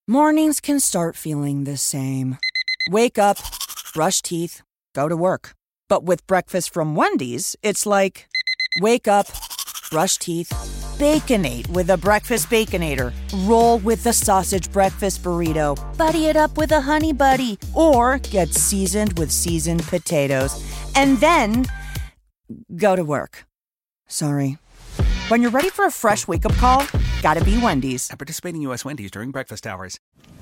Mornings can start feeling the same. Wake up, brush teeth, go to work. But with breakfast from Wendy's, it's like, wake up, brush teeth, Baconate with a breakfast Baconator. Roll with the sausage breakfast burrito. Buddy it up with a Honey Buddy. Or get seasoned with seasoned potatoes. And then go to work. Sorry. When you're ready for a fresh wake-up call, gotta be Wendy's. At participating U.S. Wendy's during breakfast hours.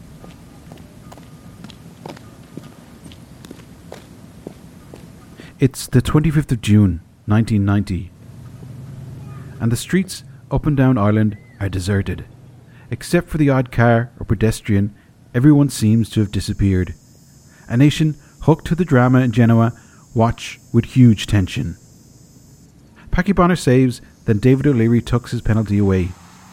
It's the 25th of June, 1990. And the streets up and down Ireland are deserted. Except for the odd car or pedestrian, everyone seems to have disappeared. A nation hooked to the drama in Genoa watch with huge tension. Packy Bonner saves, then David O'Leary tucks his penalty away.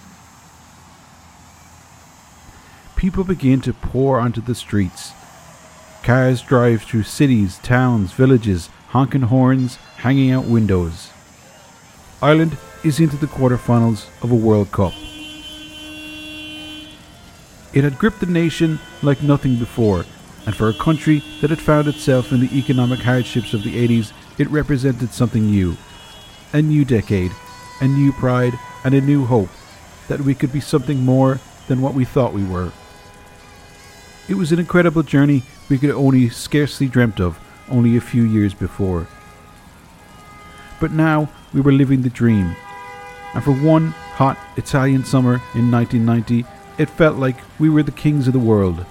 People begin to pour onto the streets. Cars drive through cities, towns, villages, honking horns, hanging out windows. Ireland is into the quarterfinals of a World Cup. It had gripped the nation like nothing before, and for a country that had found itself in the economic hardships of the 80s, it represented something new. A new decade, a new pride, and a new hope that we could be something more than what we thought we were. It was an incredible journey we could only scarcely dreamt of only a few years before. But now we were living the dream, and for one hot Italian summer in 1990, it felt like we were the kings of the world.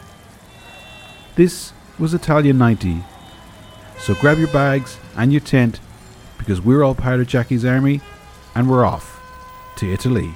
This was Italia 90, so grab your bags and your tent, because we're all part of Jackie's army, and we're off to Italy.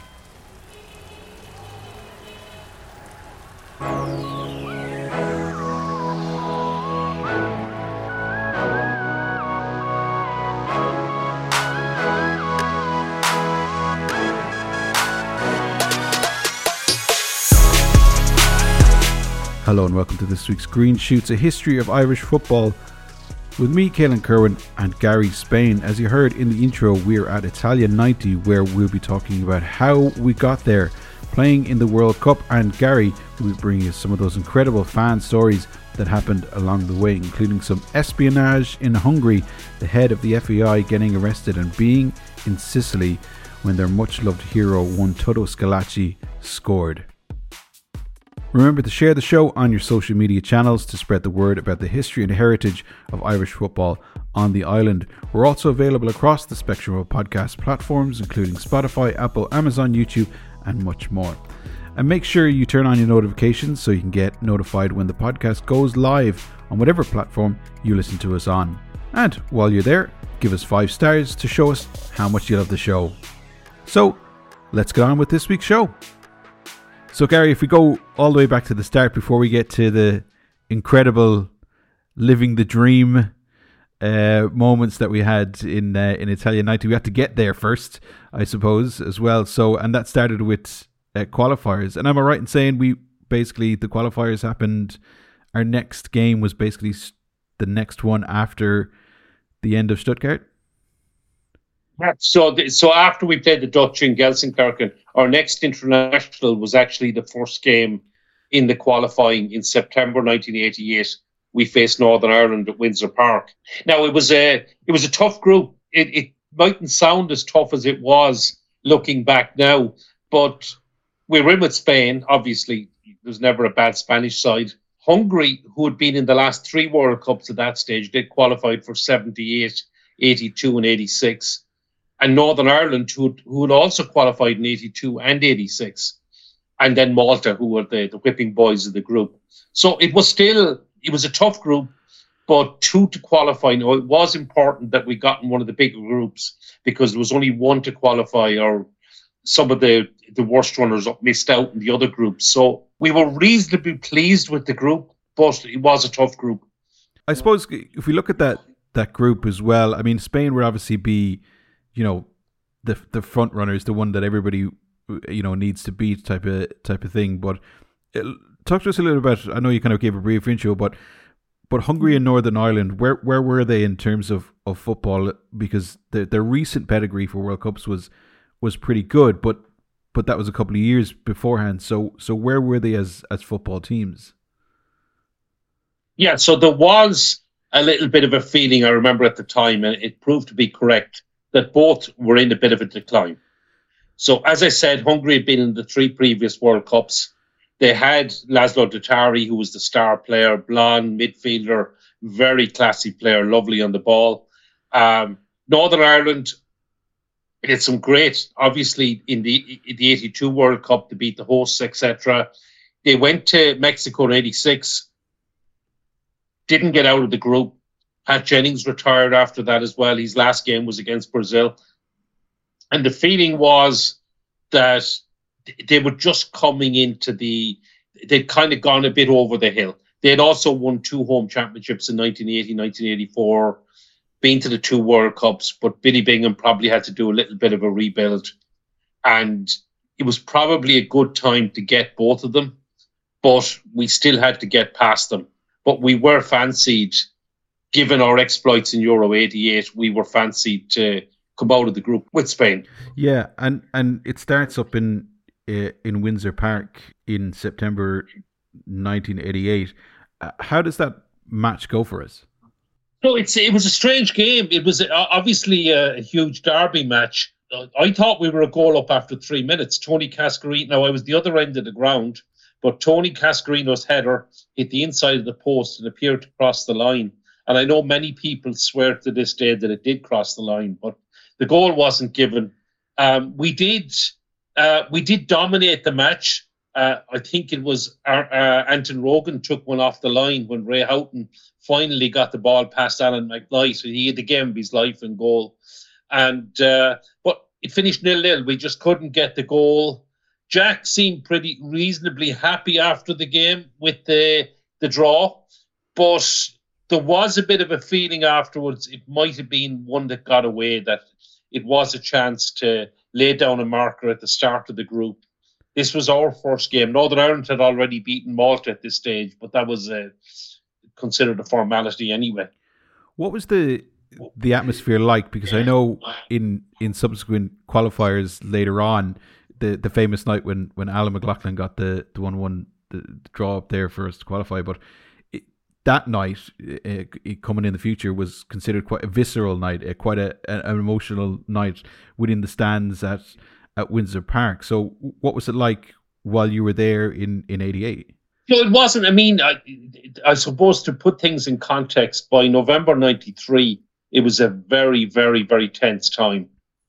Hello and welcome to this week's Green Shoots, a history of Irish football, with me, Caelan Kerwin, and Gary Spain. As you heard in the intro, we're at Italia 90, where we'll be talking about how we got there, playing in the World Cup, and Gary will be bringing us some of those incredible fan stories that happened along the way, including some espionage in Hungary, the head of the FAI getting arrested, and being in Sicily when their much-loved hero, one Toto Schillaci, scored. Remember to share the show on your social media channels to spread the word about the history and heritage of Irish football on the island. We're also available across the spectrum of podcast platforms, including Spotify, Apple, Amazon, YouTube, and much more. And make sure you turn on your notifications so you can get notified when the podcast goes live on whatever platform you listen to us on. And while you're there, give us 5 stars to show us how much you love the show. So, let's get on with this week's show. So Gary, if we go all the way back to the start before we get to the incredible living the dream moments that we had in Italia 90, we had to get there first, I suppose, as well. So, and that started with qualifiers. And am I right in saying the qualifiers happened, our next game was basically the next one after the end of Stuttgart? So after we played the Dutch in Gelsenkirchen, our next international was actually the first game in the qualifying in September 1988. We faced Northern Ireland at Windsor Park. Now it was a tough group. It mightn't sound as tough as it was looking back now, but we were in with Spain. Obviously, there's never a bad Spanish side. Hungary, who had been in the last 3 World Cups at that stage, they qualified for 78, 82 and 86. And Northern Ireland, who had also qualified in 82 and 86. And then Malta, who were the whipping boys of the group. So it was a tough group, but 2 to qualify. Now, it was important that we got in one of the bigger groups because there was only 1 to qualify, or some of the worst runners up missed out in the other groups. So we were reasonably pleased with the group, but it was a tough group. I suppose if we look at that group as well, I mean, Spain would obviously be, the front runners, the one that everybody, needs to beat type of thing. But talk to us a little about, I know you kind of gave a brief intro, but Hungary and Northern Ireland, where were they in terms of football? Because their recent pedigree for World Cups was pretty good, but but that was a couple of years beforehand. So where were they as football teams? Yeah, so there was a little bit of a feeling, I remember at the time, and it proved to be correct, that both were in a bit of a decline. So, as I said, Hungary had been in the 3 previous World Cups. They had Laszlo Datari, who was the star player, blonde midfielder, very classy player, lovely on the ball. Northern Ireland did some great, obviously, in the 82 World Cup to beat the hosts, etc. They went to Mexico in 86, didn't get out of the group. Pat Jennings retired after that as well. His last game was against Brazil. And the feeling was that they were just coming into they'd kind of gone a bit over the hill. They had also won 2 home championships in 1980, 1984, been to the 2 World Cups, but Billy Bingham probably had to do a little bit of a rebuild. And it was probably a good time to get both of them, but we still had to get past them. But we were fancied, given our exploits in Euro 88, we were fancied to come out of the group with Spain. Yeah, and it starts up in Windsor Park in September 1988. How does that match go for us? No, it was a strange game. It was obviously a huge derby match. I thought we were a goal up after 3 minutes. Tony Cascarino, now I was the other end of the ground, but Tony Cascarino's header hit the inside of the post and appeared to cross the line. And I know many people swear to this day that it did cross the line, but the goal wasn't given. We did dominate the match. I think it was Anton Rogan took one off the line when Ray Houghton finally got the ball past Alan McKnight. He had the game of his life in goal. But it finished 0-0. We just couldn't get the goal. Jack seemed pretty reasonably happy after the game with the draw, but there was a bit of a feeling afterwards it might have been one that got away, that it was a chance to lay down a marker at the start of the group. This was our first game. Northern Ireland had already beaten Malta at this stage, but that was considered a formality anyway. What was the atmosphere like? Because I know in subsequent qualifiers later on, the famous night when Alan McLaughlin got the 1-1 the draw up there for us to qualify, but that night, coming in the future, was considered quite a visceral night, quite an emotional night within the stands at Windsor Park. So what was it like while you were there in 88? No, it wasn't. I mean, I suppose to put things in context, by November 93, it was a very, very, very tense time.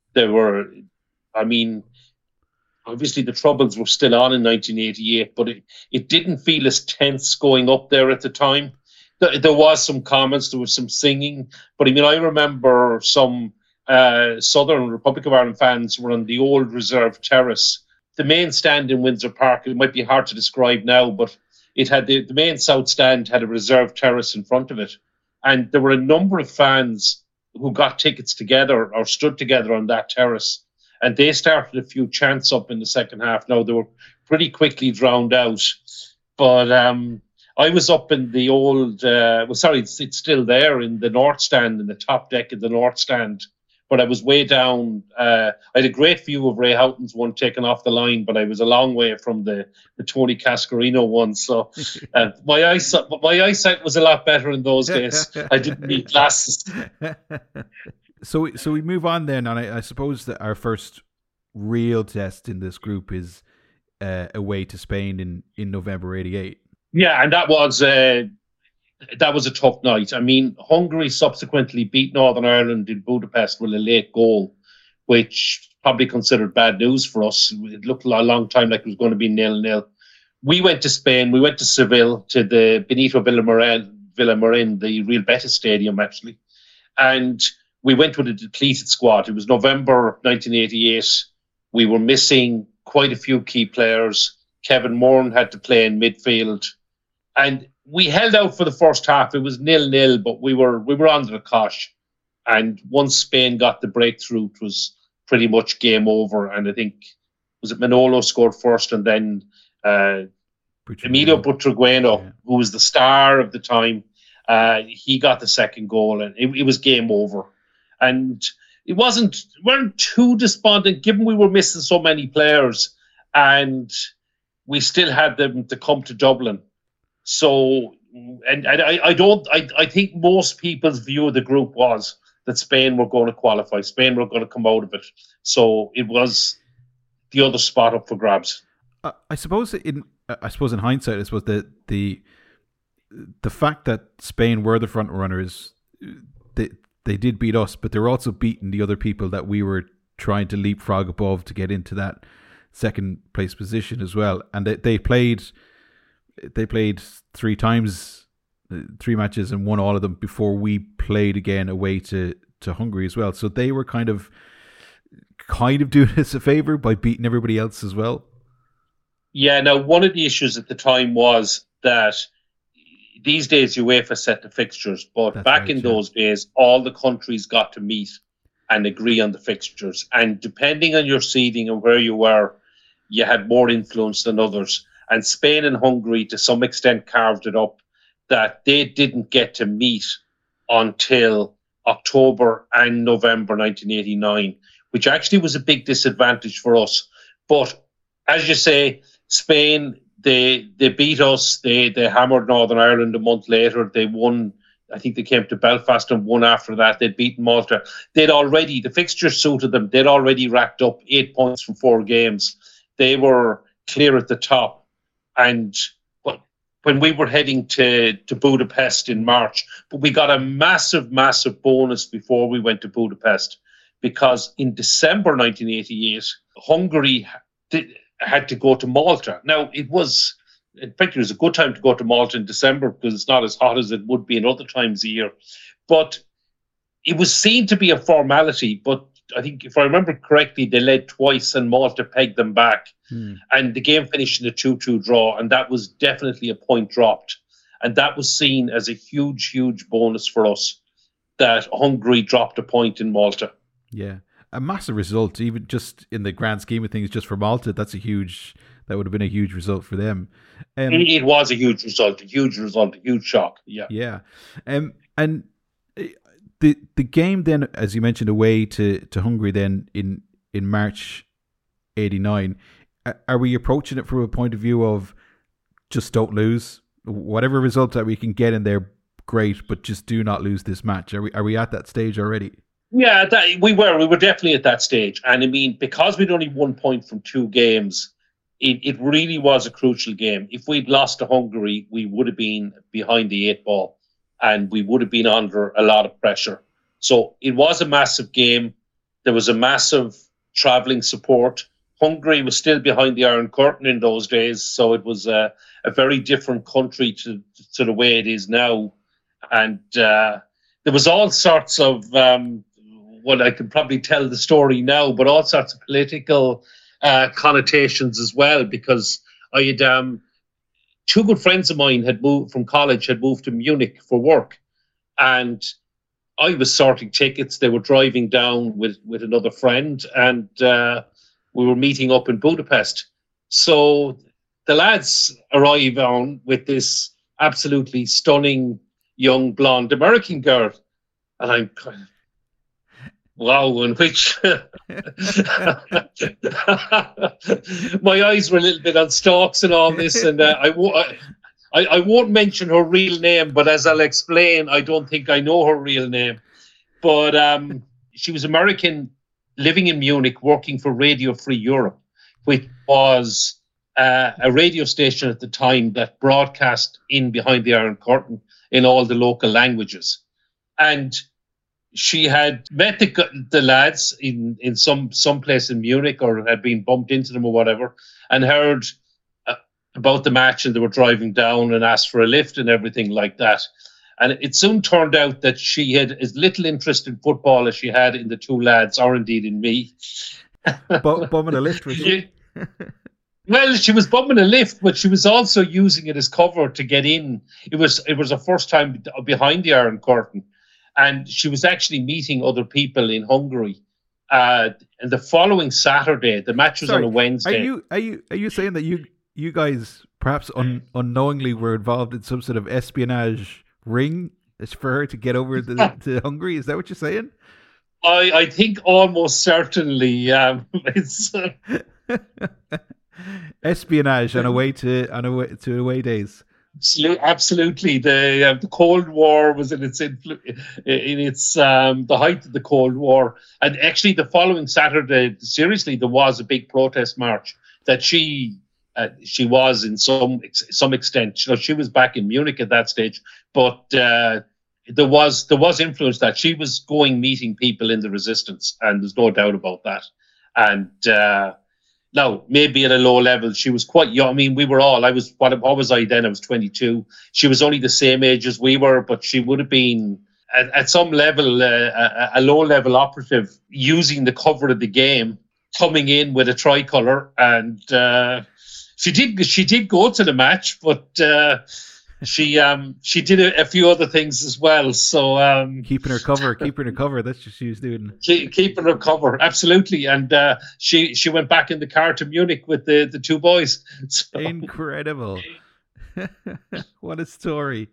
Obviously the troubles were still on in 1988, but it didn't feel as tense going up there at the time. There was some comments, there was some singing, but I remember some Southern Republic of Ireland fans were on the old reserve terrace. The main stand in Windsor Park, it might be hard to describe now, but it had the main south stand had a reserve terrace in front of it. And there were a number of fans who got tickets together or stood together on that terrace. And they started a few chants up in the second half. Now, they were pretty quickly drowned out. But I was up in the old, it's still there in the North Stand, in the top deck of the North Stand. But I was way down. I had a great view of Ray Houghton's one taken off the line, but I was a long way from the Tony Cascarino one. So my eyesight was a lot better in those days. I didn't need glasses. So we move on then, and I suppose that our first real test in this group is away to Spain in November 88. Yeah, and that was a tough night. I mean, Hungary subsequently beat Northern Ireland in Budapest with a late goal, which probably considered bad news for us. It looked a long time like it was going to be 0-0. We went to Spain. We went to Seville, to the Benito Villamarin, the Real Betis Stadium, actually. And we went with a depleted squad. It was November 1988. We were missing quite a few key players. Kevin Moran had to play in midfield. And we held out for the first half. It was 0-0, but we were under the cosh. And once Spain got the breakthrough, it was pretty much game over. And I think, was it Manolo scored first, and then Emilio Butragueno, who was the star of the time, he got the second goal, and it was game over. And we weren't too despondent, given we were missing so many players. and we still had them to come to Dublin. So, and I think most people's view of the group was that Spain were going to qualify. Spain were going to come out of it. So it was the other spot up for grabs. I suppose in hindsight, I suppose the fact that Spain were the front runners, they did beat us, but they're also beating the other people that we were trying to leapfrog above to get into that second place position as well. And they played 3 times, 3 matches, and won all of them before we played again away to Hungary as well. So they were kind of doing us a favour by beating everybody else as well. Yeah, now one of the issues at the time was that these days UEFA set the fixtures, but That's back right, in those days, all the countries got to meet and agree on the fixtures. And depending on your seeding and where you were, you had more influence than others. And Spain and Hungary, to some extent, carved it up that they didn't get to meet until October and November 1989, which actually was a big disadvantage for us. But as you say, Spain, they beat us. They hammered Northern Ireland a month later. They won. I think they came to Belfast and won after that. They'd beaten Malta. The fixtures suited them. They'd already racked up 8 points from 4 games. They were clear at the top. And when we were heading to Budapest in March, but we got a massive, massive bonus before we went to Budapest, because in December 1988, Hungary had to go to Malta. Now, it was a good time to go to Malta in December because it's not as hot as it would be in other times of year. But it was seen to be a formality. But I think, if I remember correctly, they led twice and Malta pegged them back. And the game finished in a 2-2 draw. And that was definitely a point dropped. And that was seen as a huge, huge bonus for us that Hungary dropped a point in Malta. Yeah. A massive result, even just in the grand scheme of things, just for Malta. That would have been a huge result for them. It was a huge result, a huge shock. Yeah. Yeah. And the game then, as you mentioned, away to Hungary then in March 89, are we approaching it from a point of view of just don't lose? Whatever result that we can get in there, great, but just do not lose this match. Are we at that stage already? Yeah, we were definitely at that stage. And I mean, because we'd only 1 point from 2 games, it really was a crucial game. If we'd lost to Hungary, we would have been behind the 8 ball and we would have been under a lot of pressure. So it was a massive game. There was a massive travelling support. Hungary was still behind the Iron Curtain in those days, so it was a very different country to the way it is now. And there was all sorts of... I could probably tell the story now, but all sorts of political connotations as well, because I had 2 good friends of mine had moved to Munich for work, and I was sorting tickets. They were driving down with another friend, and we were meeting up in Budapest. So the lads arrive on with this absolutely stunning young blonde American girl, and I'm kind of, wow, in which my eyes were a little bit on stalks and all this, and I won't mention her real name, but as I'll explain, I don't think I know her real name. But she was American, living in Munich, working for Radio Free Europe, which was a radio station at the time that broadcast in behind the Iron Curtain in all the local languages. And she had met the lads in some place in Munich, or had been bumped into them or whatever, and heard about the match, and they were driving down and asked for a lift and everything like that. And it soon turned out that she had as little interest in football as she had in the 2 lads, or indeed in me. Bumming a lift, was she? Well, she was bumming a lift, but she was also using it as cover to get in. It was her first time behind the Iron Curtain. And she was actually meeting other people in Hungary. And the following Saturday, the match was on a Wednesday. Are you saying that you guys perhaps unknowingly were involved in some sort of espionage ring for her to get over to Hungary? Is that what you're saying? I think almost certainly. Espionage on away days. Absolutely. The Cold War was in its the height of the Cold War, and actually the following Saturday, seriously, there was a big protest march that she was in some extent. She was back in Munich at that stage, but there was influence that she was going meeting people in the resistance, and there's no doubt about that. And now, maybe at a low level, she was quite young. I mean, what was I then? I was 22. She was only the same age as we were, but she would have been, at some level, a low-level operative using the cover of the game, coming in with a tricolour. And she did go to the match, but she did a few other things as well. So keeping her cover. That's what she was doing. Keeping her cover, absolutely. And she went back in the car to Munich with the two boys. So. Incredible! What a story!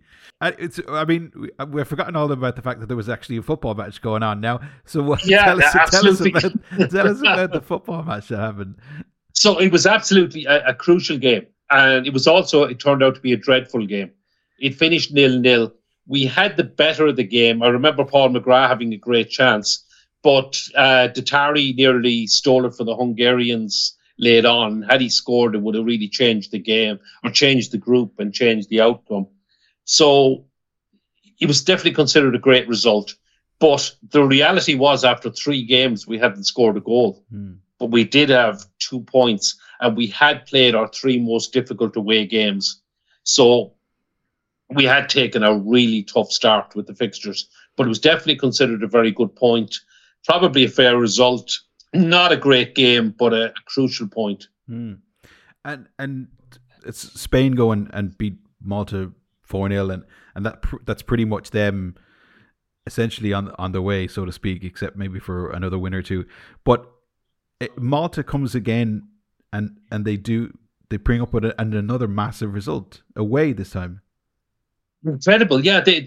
We've forgotten all about the fact that there was actually a football match going on now. So tell us about the football match that happened. So it was absolutely a crucial game. And it turned out to be a dreadful game. It finished 0-0. We had the better of the game. I remember Paul McGrath having a great chance, but Detari nearly stole it for the Hungarians late on. Had he scored, it would have really changed the game, or changed the group and changed the outcome. So it was definitely considered a great result. But the reality was, after 3 games, we hadn't scored a goal. But we did have 2 points, and we had played our 3 most difficult away games. So we had taken a really tough start with the fixtures, but it was definitely considered a very good point. Probably a fair result. Not a great game, but a crucial point. And it's Spain going and beat Malta 4-0, and that's pretty much them essentially on the way, so to speak, except maybe for another win or two. But Malta comes again, and they bring up with another massive result away this time. Incredible, yeah. They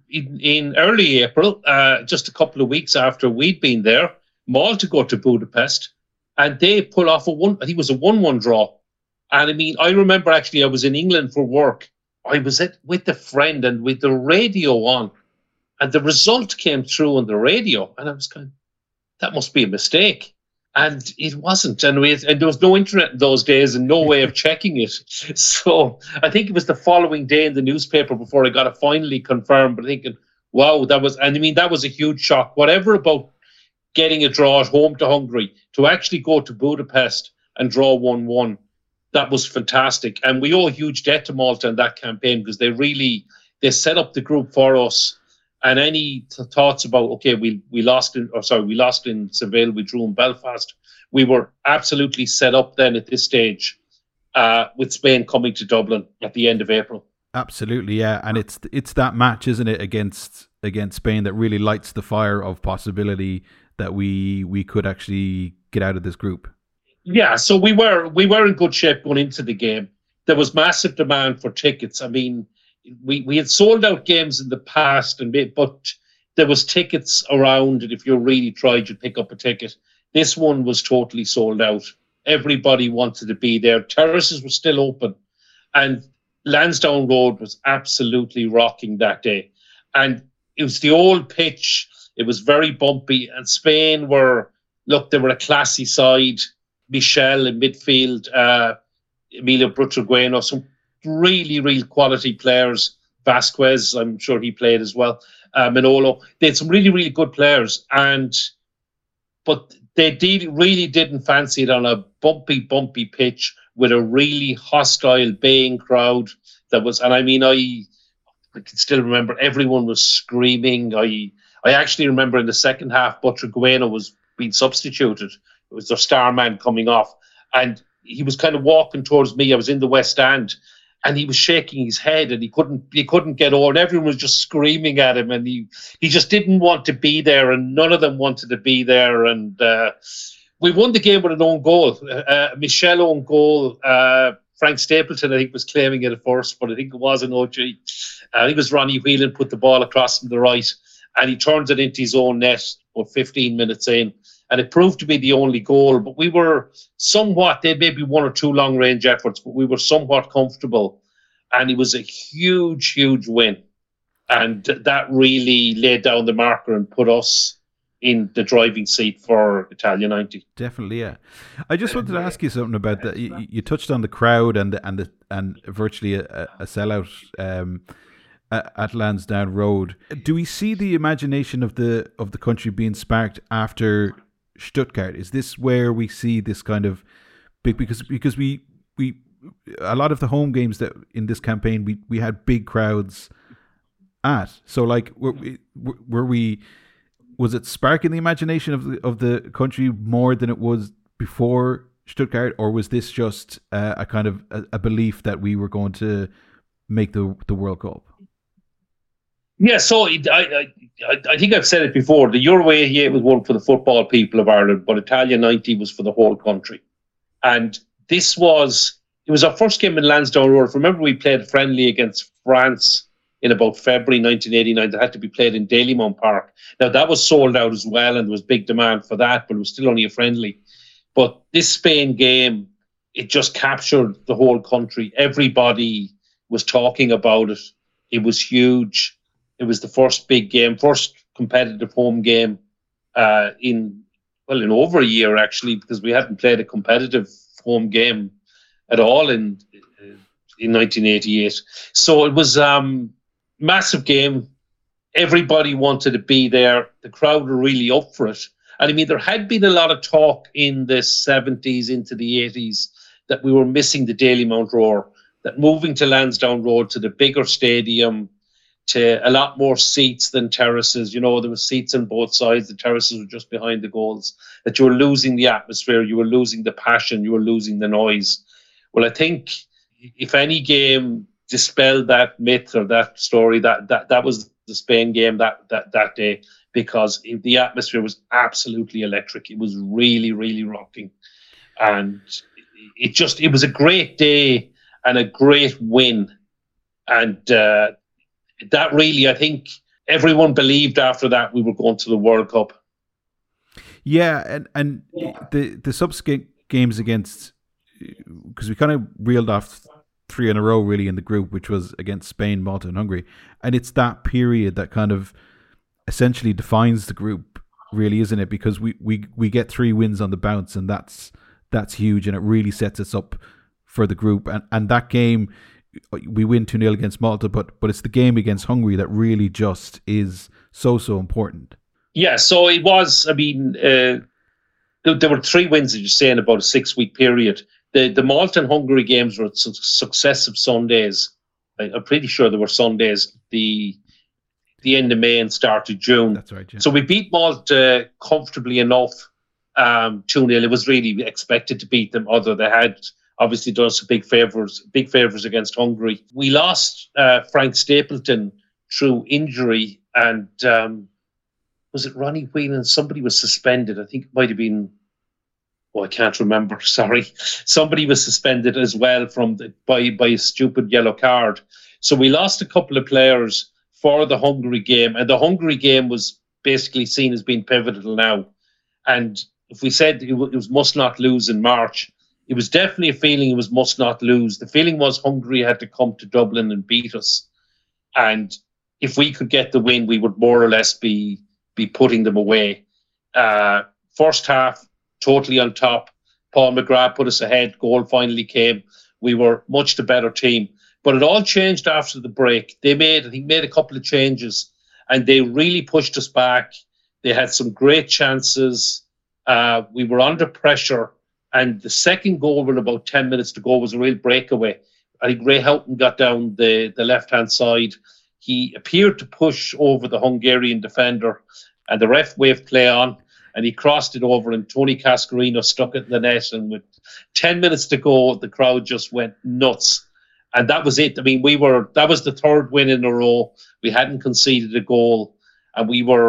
in early April, just a couple of weeks after we'd been there, Malta go to Budapest, and they pull off I think it was a 1-1 draw. And I mean, I remember actually I was in England for work. I was with a friend and with the radio on, and the result came through on the radio, and I was kind of, that must be a mistake. And it wasn't. And there was no internet in those days and no way of checking it. So I think it was the following day in the newspaper before I got it finally confirmed. But thinking, wow, that was a huge shock. Whatever about getting a draw at home to Hungary, to actually go to Budapest and draw 1-1, that was fantastic. And we owe a huge debt to Malta in that campaign, because they set up the group for us. And any thoughts about, okay, we lost in Seville, we drew in Belfast. We were absolutely set up then at this stage, with Spain coming to Dublin at the end of April. Absolutely, yeah. And it's that match, isn't it, against Spain that really lights the fire of possibility that we could actually get out of this group. Yeah, so we were in good shape going into the game. There was massive demand for tickets. I mean, we had sold out games in the past, but there was tickets around, and if you really tried, you'd pick up a ticket. This one was totally sold out. Everybody wanted to be there. Terraces were still open, and Lansdowne Road was absolutely rocking that day. And it was the old pitch. It was very bumpy, and Spain they were a classy side. Michel in midfield, Emilio Butragueño, some really, really quality players. Vasquez, I'm sure he played as well. Manolo. They had some really, really good players, but they really didn't fancy it on a bumpy pitch with a really hostile, baying crowd. I can still remember everyone was screaming. I actually remember in the second half, Butragueño was being substituted. It was their star man coming off, and he was kind of walking towards me. I was in the West End, and he was shaking his head, and he couldn't get over. And everyone was just screaming at him, and he just didn't want to be there, and none of them wanted to be there. And we won the game with an own goal, Michel own goal. Frank Stapleton, I think, was claiming it at first, but I think it was an OG. I think it was Ronnie Whelan put the ball across from the right, and he turns it into his own net about 15 minutes in. And it proved to be the only goal. But we were somewhat, they had maybe one or two long-range efforts, but we were somewhat comfortable. And it was a huge, huge win. And that really laid down the marker and put us in the driving seat for Italia 90. Definitely, yeah. I just wanted to ask you something about that. You touched on the crowd and virtually a sellout at Lansdowne Road. Do we see the imagination of the country being sparked after Stuttgart? Is this where we see this kind of big, because we a lot of the home games that in this campaign we had big crowds at. So like was it sparking the imagination of the country more than it was before Stuttgart, or was this just a kind of a belief that we were going to make the World Cup? Yeah, so I think I've said it before. The Euro 88 was one for the football people of Ireland, but Italia 90 was for the whole country. And it was our first game in Lansdowne Road. Remember, we played a friendly against France in about February 1989 that had to be played in Dalymount Park. Now, that was sold out as well, and there was big demand for that, but it was still only a friendly. But this Spain game, it just captured the whole country. Everybody was talking about it. It was huge. It was the first big game, first competitive home game in over a year, actually, because we hadn't played a competitive home game at all in 1988. So it was massive game. Everybody wanted to be there. The crowd were really up for it. And I mean, there had been a lot of talk in the 70s into the 80s that we were missing the Dalymount Roar, that moving to Lansdowne Road, to the bigger stadium, to a lot more seats than terraces. There were seats on both sides. The terraces were just behind the goals. That you were losing the atmosphere, you were losing the passion, you were losing the noise. Well, I think if any game dispelled that myth or that story, that was the Spain game that day, because the atmosphere was absolutely electric. It was really, really rocking. And it was a great day and a great win. And that really, I think everyone believed after that we were going to the World Cup. Yeah, and the subsequent games against, because we kind of reeled off 3 in a row really in the group, which was against Spain, Malta and Hungary. And it's that period that kind of essentially defines the group, really, isn't it? Because we get 3 wins on the bounce, and that's huge, and it really sets us up for the group. And that game, we win 2-0 against Malta, but it's the game against Hungary that really just is so important. Yeah, so it was, I mean, there were 3 wins, as you're saying, about a 6-week period. The Malta and Hungary games were successive Sundays. I'm pretty sure there were Sundays the end of May and start of June. That's right, yeah. So we beat Malta comfortably enough, 2-0. It was really expected to beat them, although they had obviously done some big favours against Hungary. We lost Frank Stapleton through injury, and was it Ronnie Whelan? Somebody was suspended. I think it might have been, I can't remember, sorry. Somebody was suspended as well by a stupid yellow card. So we lost a couple of players for the Hungary game, and the Hungary game was basically seen as being pivotal now. And if we said it was must not lose in March, it was definitely a feeling it was must not lose. The feeling was Hungary had to come to Dublin and beat us. And if we could get the win, we would more or less be putting them away. First half, totally on top. Paul McGrath put us ahead. Goal finally came. We were much the better team. But it all changed after the break. They made a couple of changes, and they really pushed us back. They had some great chances. We were under pressure. And the second goal with about 10 minutes to go was a real breakaway. I think Ray Houghton got down the left-hand side. He appeared to push over the Hungarian defender, and the ref waved play on, and he crossed it over, and Tony Cascarino stuck it in the net. And with 10 minutes to go, the crowd just went nuts. And that was it. I mean, that was the 3rd win in a row. We hadn't conceded a goal, and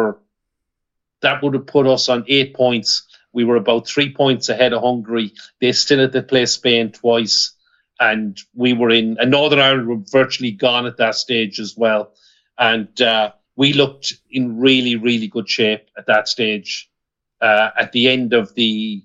that would have put us on 8 points. We were about 3 points ahead of Hungary. They still had to play Spain twice. And we were and Northern Ireland were virtually gone at that stage as well. And we looked in really, really good shape at that stage. at the end of the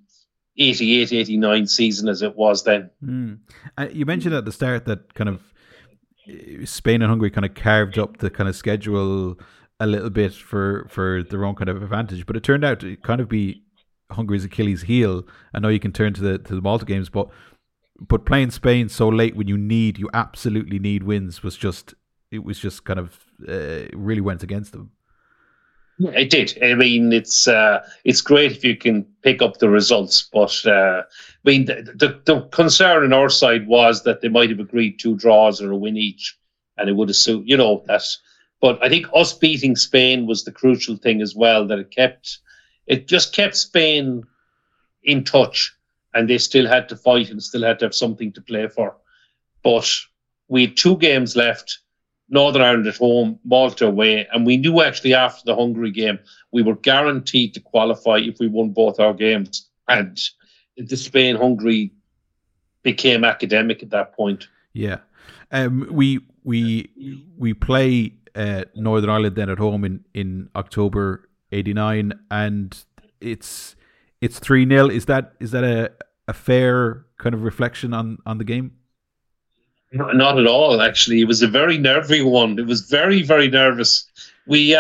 88-89 season as it was then. You mentioned at the start that kind of Spain and Hungary kind of carved up the kind of schedule a little bit for their own kind of advantage, but it turned out to kind of be Hungary's Achilles heel. I know you can turn to the Malta games, but playing Spain so late when you absolutely need wins it was just kind of really went against them. Yeah, it did. I mean, it's great if you can pick up the results, but I mean, the concern on our side was that they might have agreed 2 draws or a win each, and it would have suited, that. But I think us beating Spain was the crucial thing as well, that it just kept Spain in touch, and they still had to fight and still had to have something to play for. But we had 2 games left. Northern Ireland at home, Malta away, and we knew actually after the Hungary game we were guaranteed to qualify if we won both our games. And the Spain-Hungary became academic at that point. Yeah, we play Northern Ireland then at home in October '89, and it's 3-0. Is that a fair kind of reflection on the game? Not at all, actually. It was a very nervy one. It was very, very nervous. We,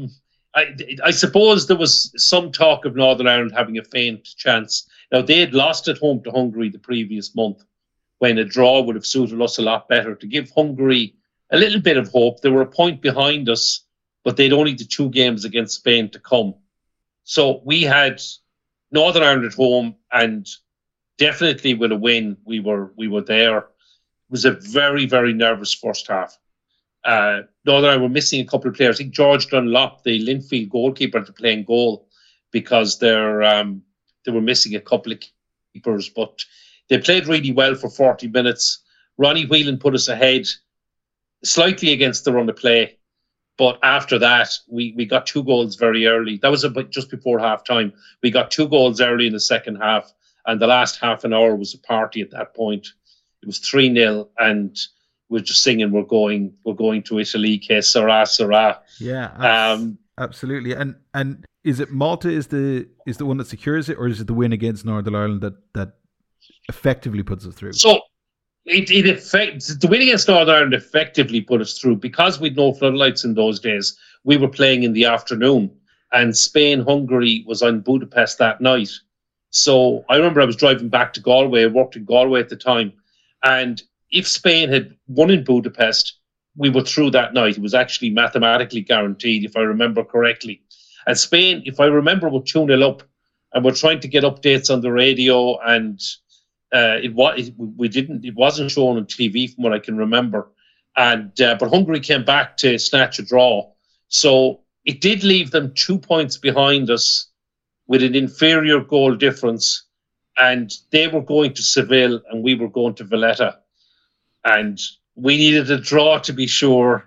I suppose there was some talk of Northern Ireland having a faint chance. Now, they had lost at home to Hungary the previous month, when a draw would have suited us a lot better, to give Hungary a little bit of hope. They were a point behind us, but they'd only the 2 games against Spain to come. So we had Northern Ireland at home, and definitely with a win, we were there. It was a very, very nervous first half. Northern Ireland were missing a couple of players. I think George Dunlop, the Linfield goalkeeper, had to play in goal because they were missing a couple of keepers. But they played really well for 40 minutes. Ronnie Whelan put us ahead slightly against the run of play. But after that, we got 2 goals very early. That was just before half-time. We got 2 goals early in the second half, and the last half an hour was a party at that point. It was 3-0, and we're just singing, we're going to Italy, que sera, sera. Yeah, absolutely. And is it Malta is the one that secures it, or is it the win against Northern Ireland that effectively puts us through? So the win against Northern Ireland effectively put us through because we'd no floodlights in those days. We were playing in the afternoon, and Spain-Hungary was on Budapest that night. So I remember I was driving back to Galway. I worked in Galway at the time. And if Spain had won in Budapest, we were through that night. It was actually mathematically guaranteed, if I remember correctly. And Spain, if I remember, were 2-0 up, and we're trying to get updates on the radio, and it wasn't shown on TV from what I can remember. And but Hungary came back to snatch a draw, so it did leave them 2 points behind us with an inferior goal difference. And they were going to Seville and we were going to Valletta. And we needed a draw to be sure.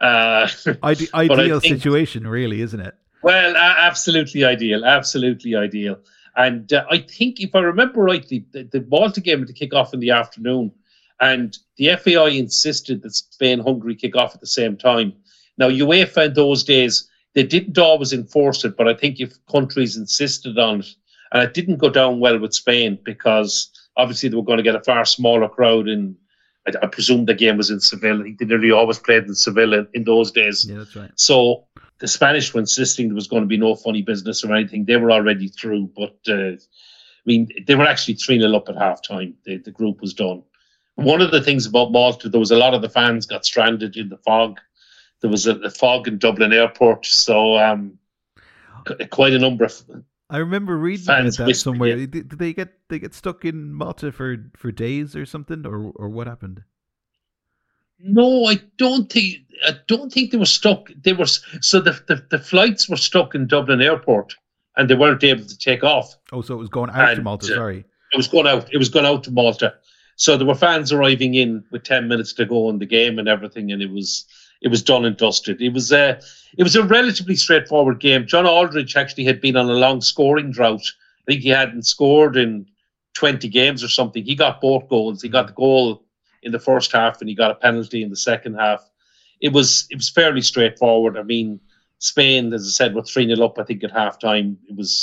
Ideal situation, really, isn't it? Well, absolutely ideal. Absolutely ideal. And I think, if I remember rightly, the Malta game had to kick off in the afternoon. And the FAI insisted that Spain-Hungary kick off at the same time. Now, UEFA in those days, they didn't always enforce it, but I think if countries insisted on it, and it didn't go down well with Spain because obviously they were going to get a far smaller crowd. And I presume the game was in Seville. I think they nearly always played in Seville in those days. Yeah, that's right. So the Spanish were insisting there was going to be no funny business or anything. They were already through. But, I mean, they were actually 3-0 up at half-time. The group was done. One of the things about Malta, there was a lot of the fans got stranded in the fog. There was a fog in Dublin airport. So quite a number of... I remember reading about that somewhere. Yeah. Did they get stuck in Malta for days or something, or what happened? No, I don't think they were stuck. The flights were stuck in Dublin airport, and they weren't able to take off. Oh, so it was going out to Malta. Sorry, it was going out. It was going out to Malta. So there were fans arriving in with 10 minutes to go in the game and everything, and it was done and dusted. It was a relatively straightforward game. John Aldridge actually had been on a long scoring drought. I think he hadn't scored in 20 games or something. He got both goals. He got the goal in the first half and he got a penalty in the second half. It was fairly straightforward. I mean, Spain, as I said, were 3-0 up, I think, at halftime. It was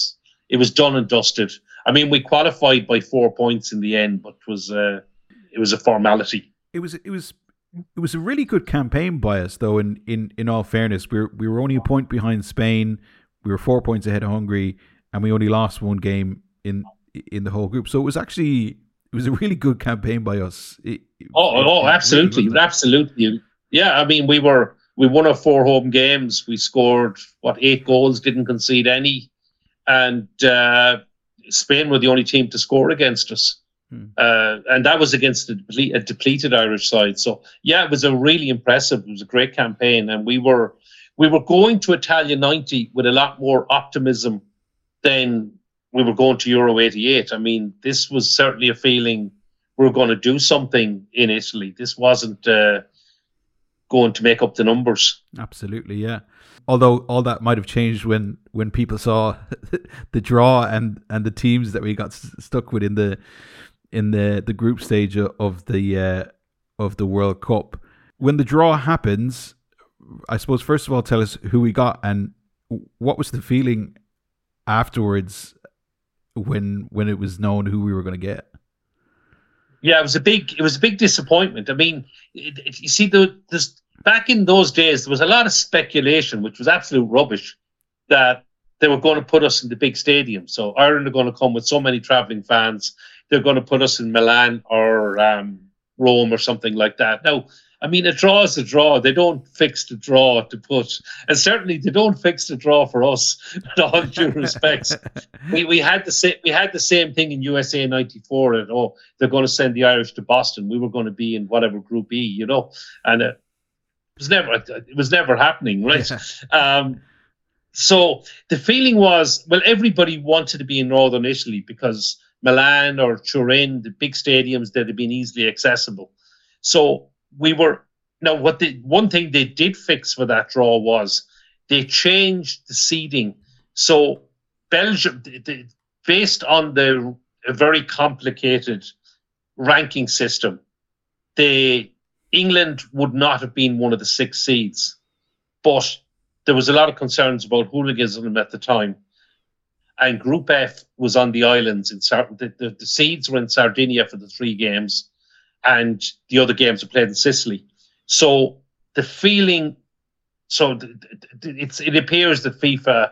it was done and dusted. I mean, we qualified by 4 points in the end, but it was a formality. It was a really good campaign by us, though. In all fairness, we were only a point behind Spain. We were 4 points ahead of Hungary, and we only lost one game in the whole group. So it was a really good campaign by us. Absolutely, absolutely. Yeah, I mean, we won our 4 home games. We scored 8 goals, didn't concede any, and Spain were the only team to score against us. And that was against a depleted Irish side. So yeah, it was a really impressive. It was a great campaign, and we were going to Italia 90 with a lot more optimism than we were going to Euro 88. I mean, this was certainly a feeling we were going to do something in Italy. This wasn't going to make up the numbers. Absolutely, yeah. Although all that might have changed when people saw the draw and the teams that we got stuck with in the group stage of the World Cup. When the draw happens, I suppose first of all tell us who we got and what was the feeling afterwards when it was known who we were going to get. Yeah, it was a big disappointment. I mean, you see, back in those days, there was a lot of speculation, which was absolute rubbish, that they were going to put us in the big stadium. So Ireland are going to come with so many travelling fans. They're going to put us in Milan or Rome or something like that. Now, I mean, a draw is a draw. They don't fix the draw to put, and certainly they don't fix the draw for us. With all due respects, we had the same thing in USA '94. That they're going to send the Irish to Boston. We were going to be in whatever Group E, and it was never happening, right? Yeah. So the feeling was, well, everybody wanted to be in Northern Italy because Milan or Turin, the big stadiums that had been easily accessible. So we were one thing they did fix for that draw was they changed the seeding. So Belgium, based on a very complicated ranking system, England would not have been one of the 6 seeds, but there was a lot of concerns about hooliganism at the time. And Group F was on the islands. The seeds were in Sardinia for the 3 games, and the other games were played in Sicily. So the feeling, it appears that FIFA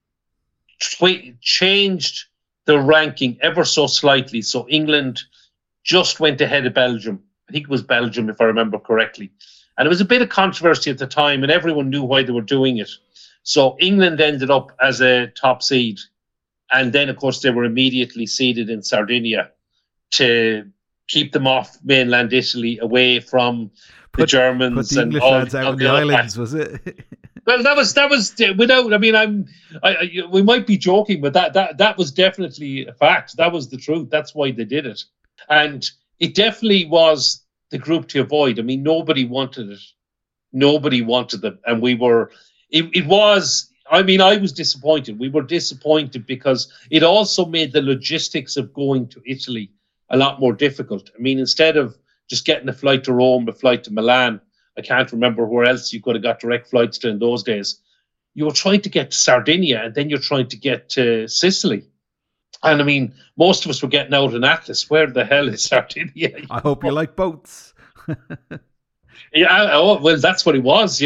changed the ranking ever so slightly. So England just went ahead of Belgium. I think it was Belgium, if I remember correctly. And it was a bit of controversy at the time, and everyone knew why they were doing it. So England ended up as a top seed. And then, of course, they were immediately seeded in Sardinia to keep them off mainland Italy, away from the Germans. Put the English lads out on the islands, was it? Well, that was without. I mean, we might be joking, but that was definitely a fact. That was the truth. That's why they did it, and it definitely was the group to avoid. I mean, nobody wanted it. Nobody wanted them, and we were. It was. I mean, I was disappointed. We were disappointed because it also made the logistics of going to Italy a lot more difficult. I mean, instead of just getting a flight to Rome, a flight to Milan, I can't remember where else you could have got direct flights to in those days. You were trying to get to Sardinia, and then you're trying to get to Sicily. And I mean, most of us were getting out in Atlas. Where the hell is Sardinia? I hope you like boats. Yeah, well, that's what it was,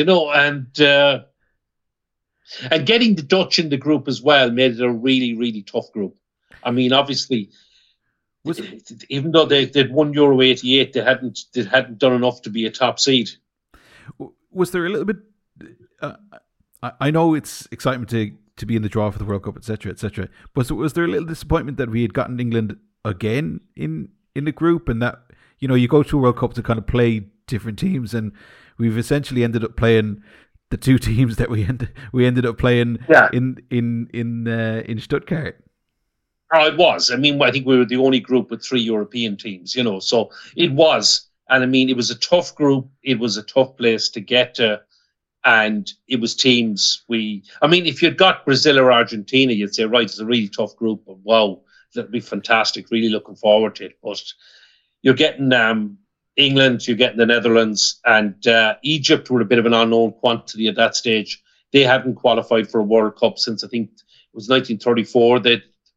and getting the Dutch in the group as well made it a really, really tough group. I mean, obviously, even though they'd won Euro 88, they hadn't done enough to be a top seed. Was there a little bit? I know it's excitement to be in the draw for the World Cup, etc., etc. But was there a little disappointment that we had gotten England again in the group, and that you go to a World Cup to kind of play different teams, and we've essentially ended up playing the 2 teams that we ended up playing in Stuttgart. Oh, it was. I mean, I think we were the only group with 3 European teams, so it was. And I mean, it was a tough group. It was a tough place to get to. And it was teams if you'd got Brazil or Argentina, you'd say, right, it's a really tough group. But wow, that'd be fantastic. Really looking forward to it. But you're getting England, you're getting the Netherlands, and Egypt were a bit of an unknown quantity at that stage. They hadn't qualified for a World Cup since I think it was 1934.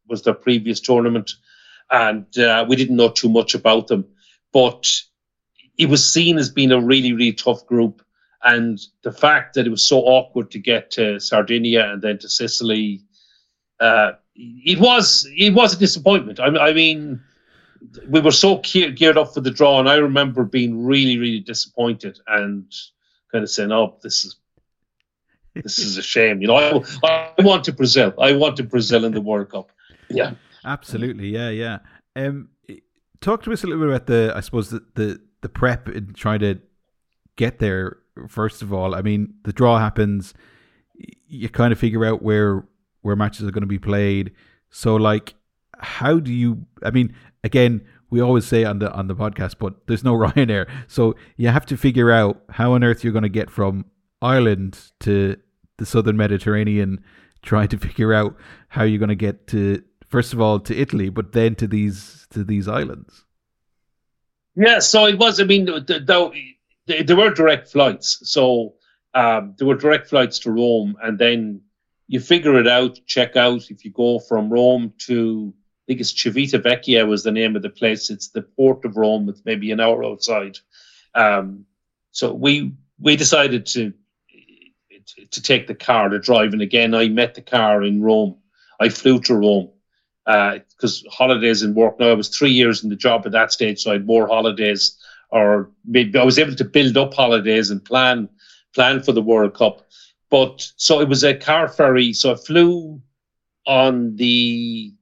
was their previous tournament, and we didn't know too much about them. But it was seen as being a really, really tough group. And the fact that it was so awkward to get to Sardinia and then to Sicily, it was a disappointment. I mean, we were so geared up for the draw, and I remember being really, really disappointed and kind of saying, "Oh, this is a shame." You know, I wanted Brazil. I wanted Brazil in the World Cup. Yeah, absolutely. Yeah. Talk to us a little bit about the prep in trying to get there. First of all, I mean, the draw happens. You kind of figure out where matches are going to be played. So, like, how do you? I mean, again, we always say on the podcast, but there's no Ryanair, so you have to figure out how on earth you're going to get from Ireland to the southern Mediterranean. Trying to figure out how you're going to get to, first of all, to Italy, but then to these islands. Yeah, so it was. I mean, there were direct flights. So there were direct flights to Rome, and then you figure it out, check out. If you go from Rome to, I think it's Civitavecchia was the name of the place. It's the port of Rome. It's maybe an hour outside. So we decided to take the car to drive. And again, I met the car in Rome. I flew to Rome because holidays and work. Now, I was 3 years in the job at that stage, so I had more holidays, or maybe I was able to build up holidays and plan for the World Cup. But so it was a car ferry. So I flew on the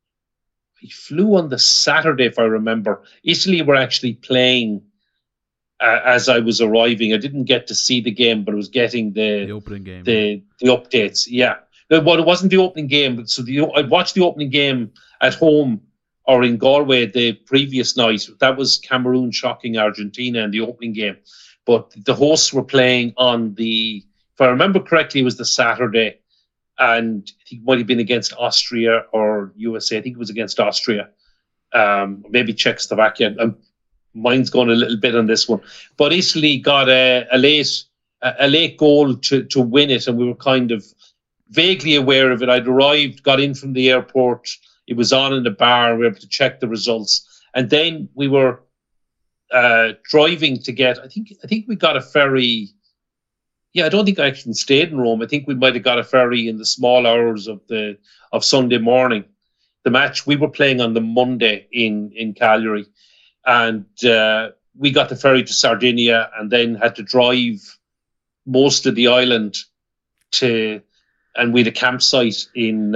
Saturday, if I remember. Italy were actually playing as I was arriving. I didn't get to see the game, but I was getting the opening game, the updates. Yeah, well, it wasn't the opening game, but so I watched the opening game at home or in Galway the previous night. That was Cameroon shocking Argentina in the opening game. But the hosts were playing on the, if I remember correctly, it was the Saturday, and I think it might have been against Austria or USA. I think it was against Austria, maybe Czechoslovakia. Mine's going a little bit on this one, but Italy got a late goal to win it, and we were kind of vaguely aware of it. I'd arrived, got in from the airport. It was on in the bar. We were able to check the results, and then we were driving to get. I think we got a ferry. Yeah, I don't think I actually stayed in Rome. I think we might have got a ferry in the small hours of Sunday morning. The match we were playing on the Monday in Cagliari, and we got the ferry to Sardinia, and then had to drive most of the island and we had a campsite in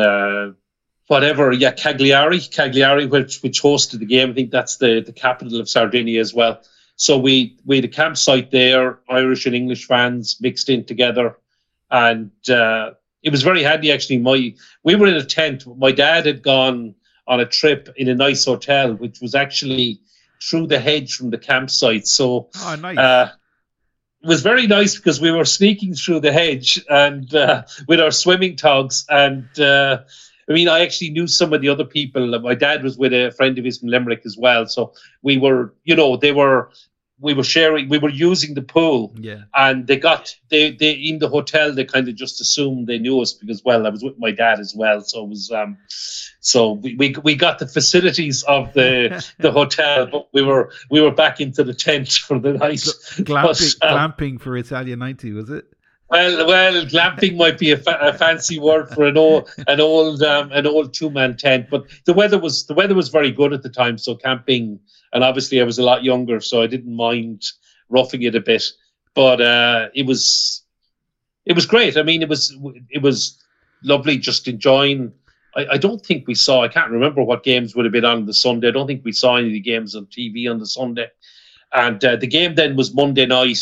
Cagliari, which hosted the game. I think that's the capital of Sardinia as well. So we had a campsite there, Irish and English fans mixed in together, and it was very handy actually. We were in a tent. My dad had gone on a trip in a nice hotel, which was actually through the hedge from the campsite. So nice. It was very nice because we were sneaking through the hedge and with our swimming togs. And I actually knew some of the other people. My dad was with a friend of his from Limerick as well. So we were, we were sharing, we were using the pool. Yeah. And they in the hotel, they kind of just assumed they knew us because, well, I was with my dad as well. So it was, so we got the facilities of the hotel, but we were back into the tent for the night. Glamping for Italia 90, was it? Well, glamping might be a fancy word for an old two-man tent, but the weather was very good at the time. So camping, and obviously I was a lot younger, so I didn't mind roughing it a bit. But it was great. I mean, it was lovely, just enjoying. I don't think we saw. I can't remember what games would have been on the Sunday. I don't think we saw any of the games on TV on the Sunday, and the game then was Monday night.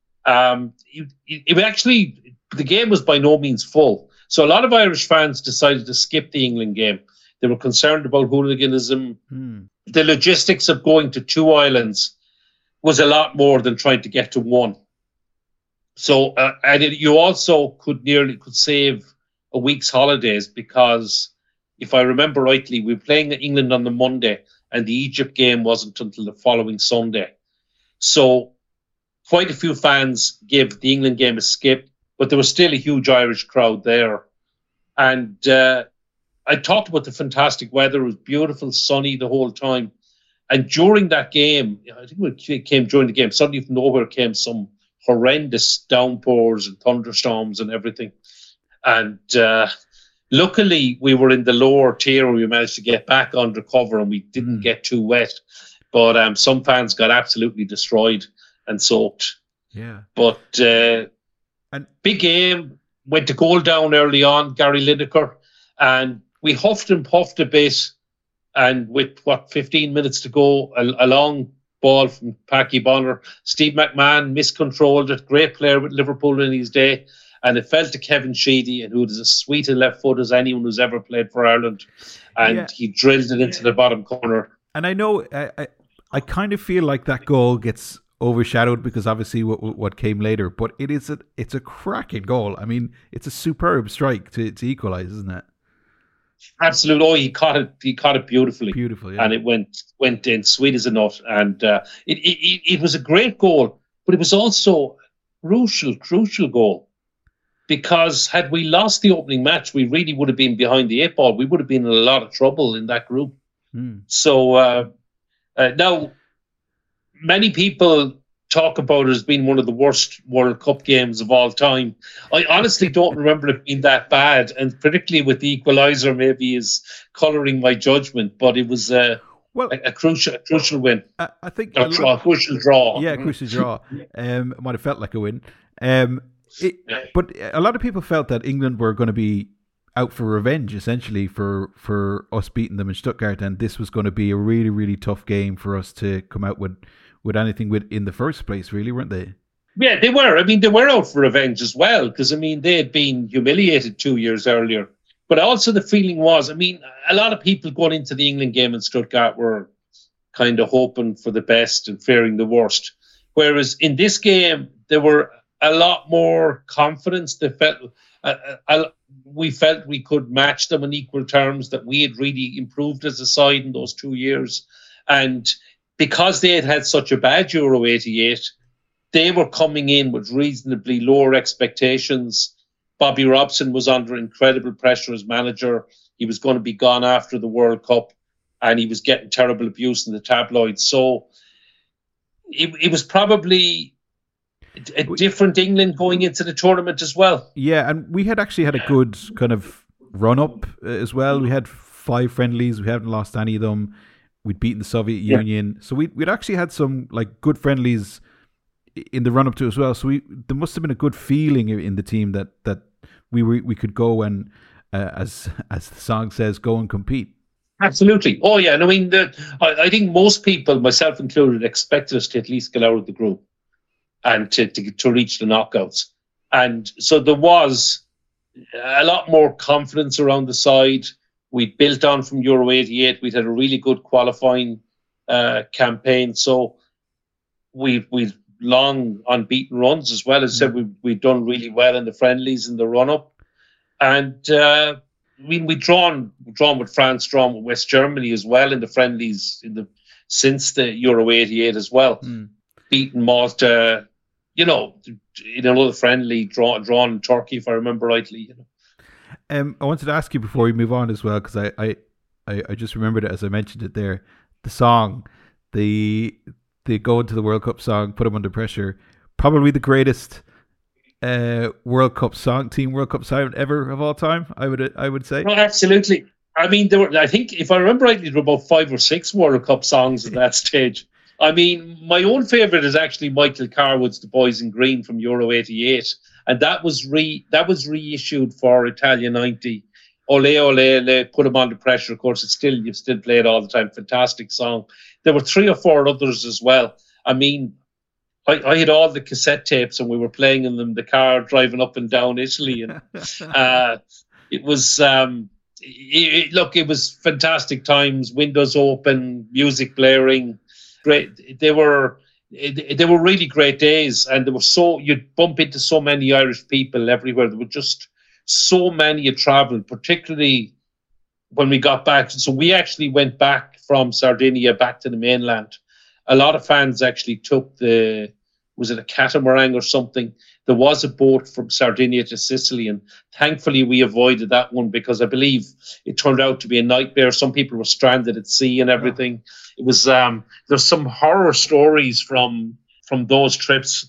The game was by no means full. So a lot of Irish fans decided to skip the England game. They were concerned about hooliganism. The logistics of going to two islands was a lot more than trying to get to one. So, you also could save a week's holidays because if I remember rightly, we were playing England on the Monday and the Egypt game wasn't until the following Sunday. So quite a few fans gave the England game a skip, but there was still a huge Irish crowd there. And I talked about the fantastic weather. It was beautiful, sunny the whole time. And during that game, I think it came during the game, suddenly from nowhere came some horrendous downpours and thunderstorms and everything. And luckily, we were in the lower tier and we managed to get back under cover and we didn't get too wet. But some fans got absolutely destroyed and soaked. Yeah. But big game, went to goal down early on, Gary Lineker. And we huffed and puffed a bit. And with, 15 minutes to go, a long ball from Packy Bonner. Steve McMahon miscontrolled it. Great player with Liverpool in his day. And it fell to Kevin Sheedy, who was as sweet a left foot as anyone who's ever played for Ireland. And he drilled it into the bottom corner. And I know, I kind of feel like that goal gets overshadowed because obviously what came later. But it's a cracking goal. I mean, it's a superb strike to equalise, isn't it? Absolutely. Oh, he caught it beautifully. Beautiful, yeah. And it went in sweet as a nut. And it was a great goal, but it was also a crucial goal. Because had we lost the opening match, we really would have been behind the 8 ball. We would have been in a lot of trouble in that group. So now, many people talk about it as being one of the worst World Cup games of all time. I honestly don't remember it being that bad, and particularly with the equaliser maybe is colouring my judgment, but it was a crucial win. I think a crucial draw. Yeah, crucial draw. It might have felt like a win. But a lot of people felt that England were going to be out for revenge, essentially, for us beating them in Stuttgart, and this was going to be a really, really tough game for us to come out with anything in the first place, really, weren't they? Yeah, they were. I mean, they were out for revenge as well, because, I mean, they had been humiliated 2 years earlier. But also the feeling was, I mean, a lot of people going into the England game in Stuttgart were kind of hoping for the best and fearing the worst. Whereas in this game, there were a lot more confidence. They felt we felt we could match them on equal terms, that we had really improved as a side in those 2 years. And because they had such a bad Euro 88, they were coming in with reasonably lower expectations. Bobby Robson was under incredible pressure as manager. He was going to be gone after the World Cup, and he was getting terrible abuse in the tabloids. So it was probably a different England going into the tournament as well. Yeah, and we had actually had a good kind of run-up as well. We had 5 friendlies. We haven't lost any of them. We'd beaten the Soviet Union. So we'd actually had some like good friendlies in the run-up to it as well. So there must have been a good feeling in the team that we could go and, as the song says, go and compete. Absolutely. Oh, yeah. And I mean, I think most people, myself included, expected us to at least get out of the group and to reach the knockouts. And so there was a lot more confidence around the side. We'd built on from Euro 88. We'd had a really good qualifying campaign. So we've long unbeaten runs as well. As I said, we'd done really well in the friendlies in the run-up. And I mean, we'd drawn with France, drawn with West Germany as well in the friendlies since the Euro 88 as well. Beaten Malta, in another friendly, drawn in Turkey, if I remember rightly. I wanted to ask you before we move on as well, because I just remembered it as I mentioned it there. The song, the Go Into the World Cup song, Put 'Em Under Pressure, probably the greatest World Cup song, Team World Cup song ever of all time, I would say. No, absolutely. I mean, I think, if I remember rightly, there were about 5 or 6 World Cup songs at that stage. I mean, my own favourite is actually Michael Carwood's "The Boys in Green" from Euro 88. And that was reissued for Italia 90. Ole, ole, ole, Put 'Em Under Pressure. Of course, you still play it all the time. Fantastic song. There were 3 or 4 others as well. I mean, I had all the cassette tapes and we were playing in them in the car driving up and down Italy. And it was, it was fantastic times. Windows open, music blaring. Great. They were really great days, and you'd bump into so many Irish people everywhere. There were just so many had travelled, particularly when we got back. So we actually went back from Sardinia back to the mainland. A lot of fans actually took was it a catamaran or something? there was a boat from Sardinia to Sicily, and thankfully we avoided that one because I believe it turned out to be a nightmare. Some people were stranded at sea and everything. It was there's some horror stories from those trips.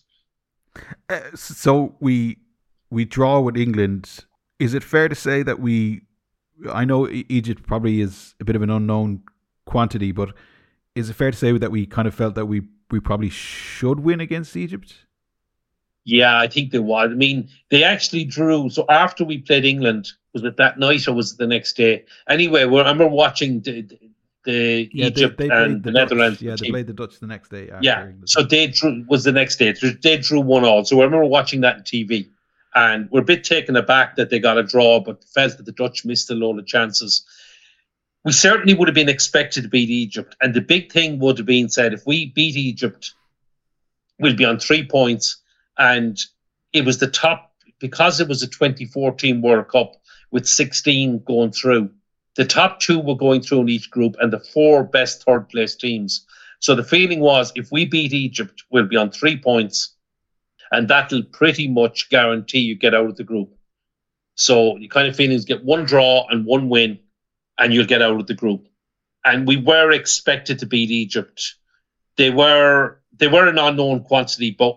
So we draw with England. Is it fair to say that I know Egypt probably is a bit of an unknown quantity, but is it fair to say that we kind of felt that we probably should win against Egypt? Yeah, I think they would. I mean, they actually drew. So after we played England, was it that night or was it the next day? Anyway, I remember watching the Egypt and the Netherlands. Yeah, they played the Dutch the next day. Yeah, England. so they drew was the next day. They drew 1-1. So I remember watching that on TV, and we're a bit taken aback that they got a draw, but felt that the Dutch missed a load of chances. We certainly would have been expected to beat Egypt, and the big thing would have been said, if we beat Egypt, we'll be on 3 points, and it was the top, because it was a 2014 World Cup with 16 going through. The top 2 were going through in each group, and the 4 best third-place teams. So the feeling was, if we beat Egypt, we'll be on 3 points, and that'll pretty much guarantee you get out of the group. So you kind of feeling is get 1 draw and 1 win, and you'll get out of the group. And we were expected to beat Egypt. They were an unknown quantity, but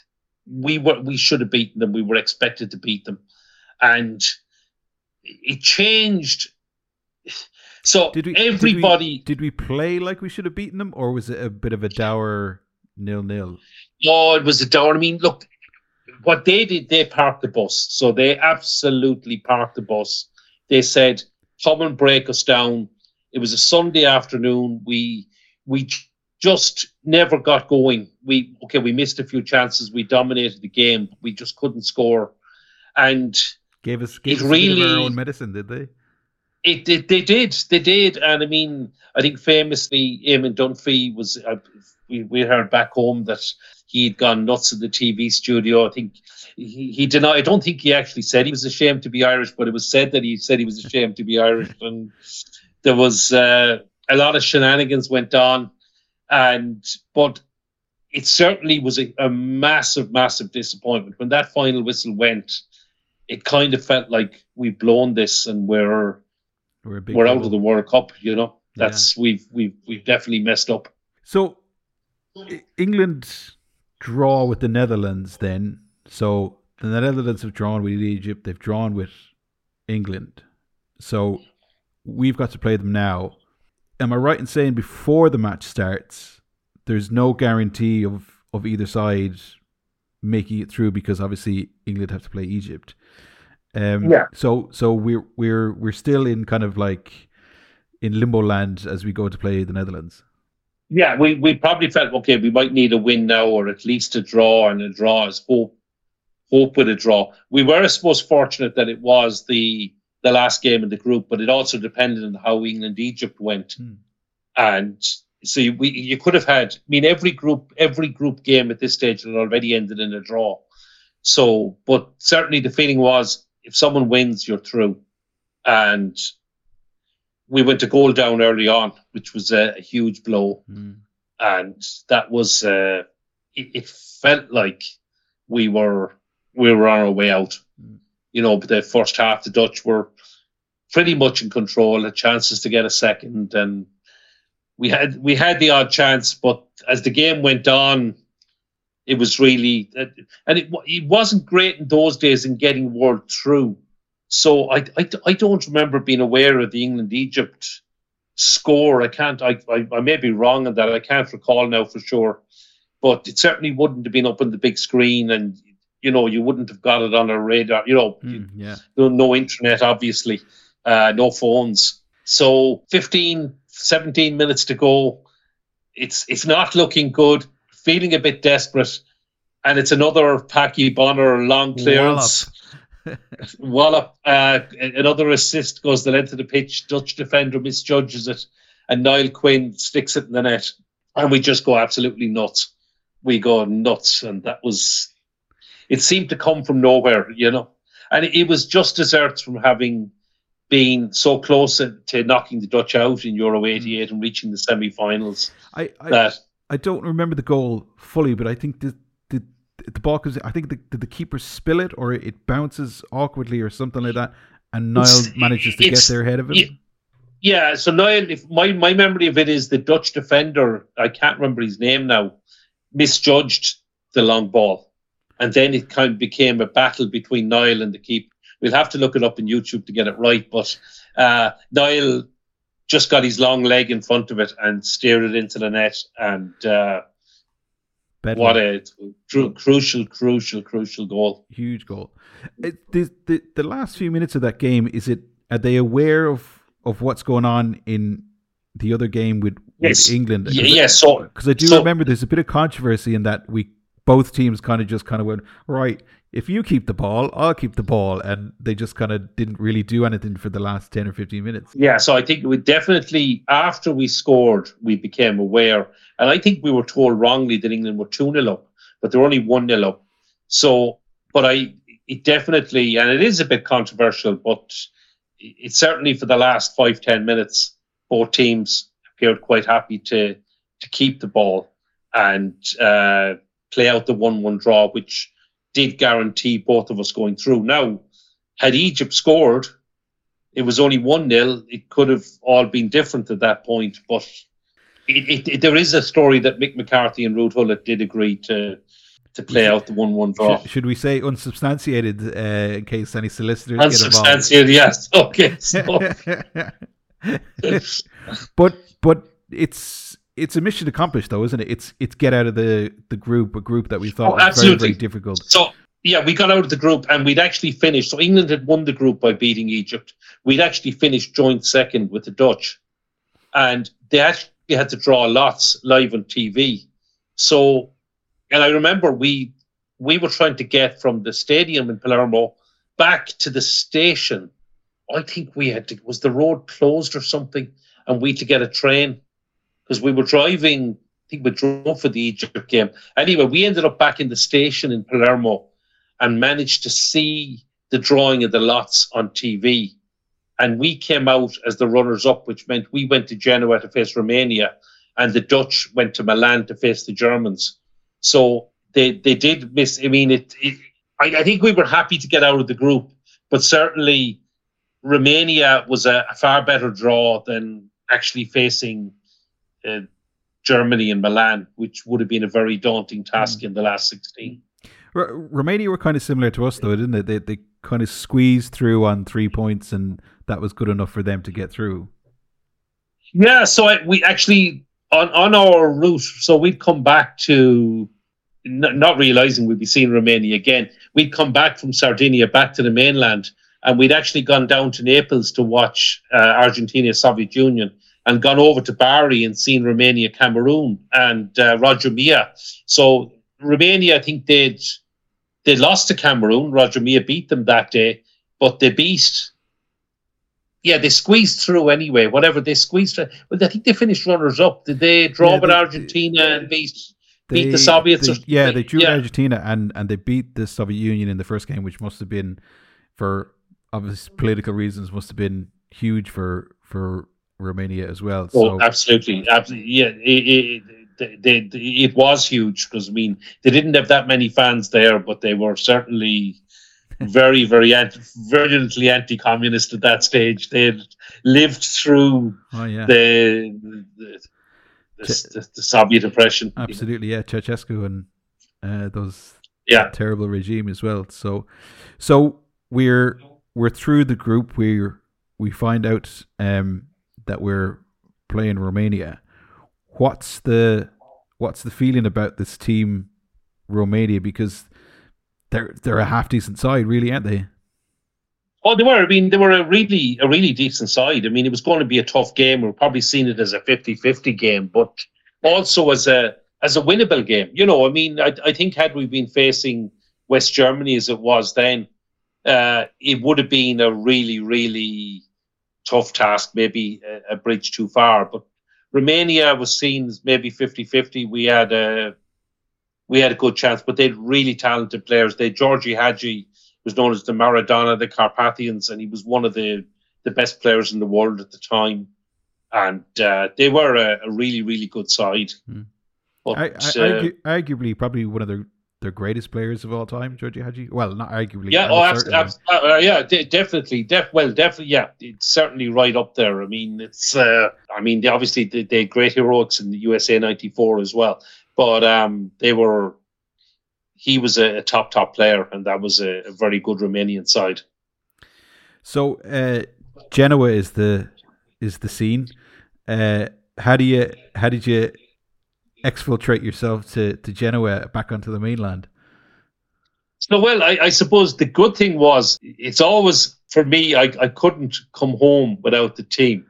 we should have beaten them. We were expected to beat them. And it changed. So did we play like we should have beaten them, or was it a bit of a dour 0-0? No, it was a dour. I mean, look, what they did, they parked the bus. So they absolutely parked the bus. They said, come and break us down. It was a Sunday afternoon. We just never got going. We missed a few chances. We dominated the game. We just couldn't score. And gave us really, a bit of our own medicine, did they? They did. And I mean, I think famously, Eamon Dunphy was, we heard back home that he'd gone nuts in the TV studio. I think he denied, I don't think he actually said he was ashamed to be Irish, but it was said that he said he was ashamed to be Irish. And there was a lot of shenanigans went on. But it certainly was a massive, massive disappointment. When that final whistle went, it kind of felt like we've blown this and we're out of the World Cup, you know. That's we've definitely messed up. So England draw with the Netherlands then. So the Netherlands have drawn with Egypt, they've drawn with England. So we've got to play them now. Am I right in saying before the match starts, there's no guarantee of either side making it through, because obviously England have to play Egypt. So we're still in kind of like in limbo land as we go to play the Netherlands. Yeah, we probably felt, okay, we might need a win now, or at least a draw, and a draw is hope with a draw. We were, I suppose, fortunate that it was the last game in the group, but it also depended on how England-Egypt went. And so you could have had, I mean, every group game at this stage had already ended in a draw. So, but certainly the feeling was, if someone wins, you're through. And we went a goal down early on, which was a huge blow. And that was, it felt like we were on our way out. You know, but the first half, the Dutch were pretty much in control, had chances to get a second, and we had the odd chance. But as the game went on, it was really, and it wasn't great in those days in getting word through. So I don't remember being aware of the England-Egypt score. I may be wrong on that. I can't recall now for sure, but it certainly wouldn't have been up on the big screen, and you know, you wouldn't have got it on a radar. You know, no internet, obviously, no phones. So 15, 17 minutes to go. It's not looking good. Feeling a bit desperate, and it's another Packie Bonner long clearance. Wallop. Another assist goes the length of the pitch. Dutch defender misjudges it, and Niall Quinn sticks it in the net, and we just go absolutely nuts. We go nuts, and that was. It seemed to come from nowhere, you know, and it was just desserts from having been so close to knocking the Dutch out in Euro '88 and reaching the semi-finals. I don't remember the goal fully, but I think the the ball comes. I think did the keeper spill it, or it bounces awkwardly, or something like that, and Niall manages to get there ahead of it. Yeah. So Niall, if my memory of it is the Dutch defender, I can't remember his name now, misjudged the long ball, and then it kind of became a battle between Niall and the keeper. We'll have to look it up on YouTube to get it right, but Niall just got his long leg in front of it and steered it into the net, and what a crucial goal. Huge goal. The last few minutes of that game, are they aware of what's going on in the other game with England? Yes. Because I do remember there's a bit of controversy in that both teams kind of went, right, if you keep the ball, I'll keep the ball. And they just kind of didn't really do anything for the last 10 or 15 minutes. Yeah, so I think we definitely, after we scored, we became aware. And I think we were told wrongly that England were 2-0 up, but they were only 1-0 up. So, it definitely, and it is a bit controversial, but it's certainly for the last 5-10 minutes, both teams appeared quite happy to keep the ball and play out the 1-1 draw, which did guarantee both of us going through. Now, had Egypt scored, it was only 1-0. It could have all been different at that point. But there is a story that Mick McCarthy and Ruud Gullit did agree to play out the 1-1 draw. Should we say unsubstantiated in case any solicitors unsubstantiated, get involved? Yes. Okay. So. but it's a mission accomplished, though, isn't it? It's get out of the group, a group that we thought was very, very difficult. So, yeah, we got out of the group and we'd actually finished. So England had won the group by beating Egypt. We'd actually finished joint second with the Dutch. And they actually had to draw lots live on TV. So, and I remember we were trying to get from the stadium in Palermo back to the station. I think was the road closed or something? And we had to get a train. Because we were driving, I think we drove for the Egypt game. Anyway, we ended up back in the station in Palermo and managed to see the drawing of the lots on TV. And we came out as the runners-up, which meant we went to Genoa to face Romania, and the Dutch went to Milan to face the Germans. So they did miss. I mean, I think we were happy to get out of the group, but certainly Romania was a far better draw than actually facing Germany and Milan, which would have been a very daunting task in the last 16. Romania were kind of similar to us, though, didn't they? They kind of squeezed through on 3 points, and that was good enough for them to get through. Yeah, so we actually, on our route, so we'd come back to, not realising we'd be seeing Romania again, we'd come back from Sardinia back to the mainland, and we'd actually gone down to Naples to watch Argentina, Soviet Union, and gone over to Bari and seen Romania, Cameroon, and Roger Milla. So Romania, I think they lost to Cameroon. Roger Milla beat them that day, but they squeezed through anyway. Whatever they squeezed through. Well, I think they finished runners up. Did they draw with Argentina and beat the Soviets? They drew Argentina and they beat the Soviet Union in the first game, which must have been, for obvious political reasons, must have been huge for Romania as well. So. Absolutely. Yeah, it was huge because, I mean, they didn't have that many fans there, but they were certainly very, very virulently anti-communist at that stage. They had lived through the Soviet oppression. Absolutely, yeah. Ceausescu and those terrible regime as well. So we're through the group. We find out that we're playing Romania. What's the feeling about this team, Romania? Because they're a half decent side, really, aren't they? Oh, they were. I mean, they were a really decent side. I mean, it was going to be a tough game. We're probably seeing it as a 50-50 game, but also as a winnable game. You know, I mean, I think had we been facing West Germany as it was then, it would have been a really, really tough task, maybe a bridge too far. But Romania was seen as maybe 50-50. We had a good chance, but they had really talented players. Georgi Hagi was known as the Maradona of the Carpathians, and he was one of the best players in the world at the time. And they were a really, really good side. But arguably, probably one of their greatest players of all time, Georgie Hadji? Well, not arguably. Yeah, definitely. Definitely, yeah. It's certainly right up there. I mean, obviously they had great heroics in the USA '94 as well, but he was a top player, and that was a very good Romanian side. So Genoa is the scene. How did you exfiltrate yourself to Genoa back onto the mainland? So, well, I suppose the good thing was, it's always, for me, I couldn't come home without the team.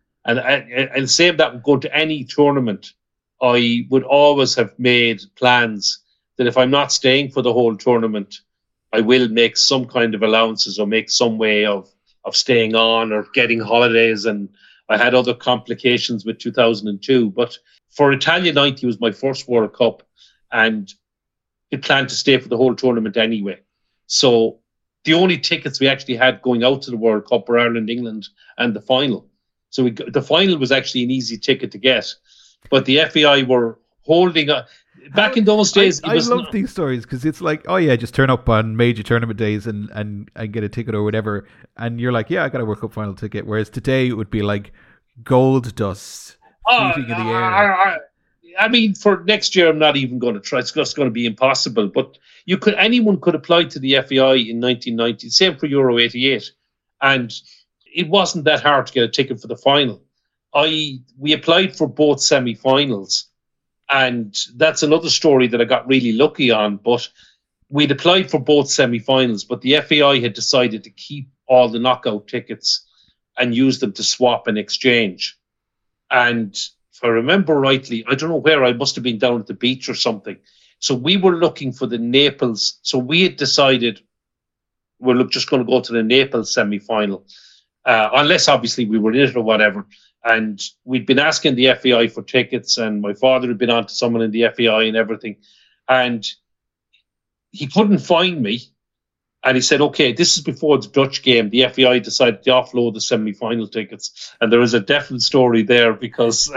And same that would go to any tournament. I would always have made plans that if I'm not staying for the whole tournament, I will make some kind of allowances or make some way of staying on or getting holidays. And I had other complications with 2002. But for Italia 90, it was my first World Cup, and we planned to stay for the whole tournament anyway. So the only tickets we actually had going out to the World Cup were Ireland, England, and the final. So the final was actually an easy ticket to get. But the FAI were holding back in those days. I love these stories because it's like, oh yeah, just turn up on major tournament days and get a ticket or whatever. And you're like, yeah, I got a World Cup final ticket. Whereas today it would be like gold dust floating in the air. I mean, for next year, I'm not even going to try. It's just going to be impossible. But anyone could apply to the FAI in 1990. Same for Euro 88. And it wasn't that hard to get a ticket for the final. We applied for both semi-finals. And that's another story that I got really lucky on. But we'd applied for both semi-finals, but the FAI had decided to keep all the knockout tickets and use them to swap and exchange. And if I remember rightly, I don't know where, I must have been down at the beach or something. So we were looking for the Naples. So we had decided we're just going to go to the Naples semi-final, unless obviously we were in it or whatever. And we'd been asking the FAI for tickets, and my father had been on to someone in the FAI and everything. And he couldn't find me. And he said, okay, this is before the Dutch game. The FAI decided to offload the semi-final tickets. And there is a definite story there because...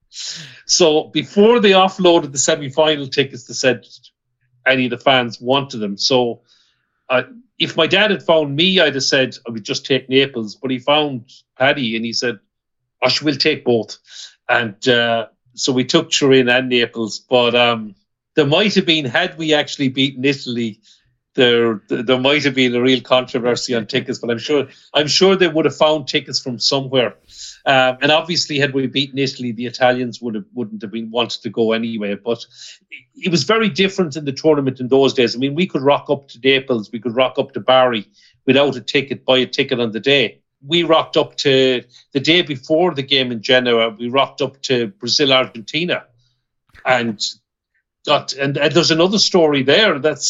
so before they offloaded the semi-final tickets, they said any of the fans wanted them. So if my dad had found me, I'd have said I would just take Naples. But he found Paddy and he said, we'll take both. And so we took Turin and Naples. But there might have been, had we actually beaten Italy, there might have been a real controversy on tickets, but I'm sure they would have found tickets from somewhere. And obviously, had we beaten Italy, the Italians wouldn't have been wanted to go anyway. But it was very different in the tournament in those days. I mean, we could rock up to Naples, we could rock up to Bari without a ticket, buy a ticket on the day. We rocked up to the day before the game in Genoa. We rocked up to Brazil, Argentina, and there's another story there. That's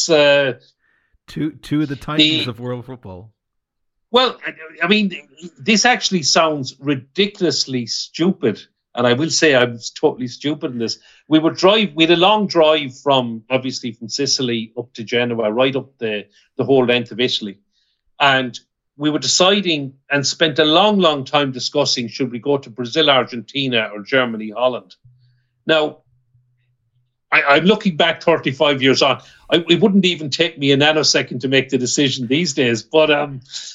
two of the titans of world football. Well, I mean, this actually sounds ridiculously stupid, and I will say I was totally stupid in this. We had a long drive from Sicily up to Genoa, right up the whole length of Italy, and we were deciding and spent a long, long time discussing, should we go to Brazil, Argentina, or Germany, Holland? Now, I'm looking back 35 years on. It wouldn't even take me a nanosecond to make the decision these days. But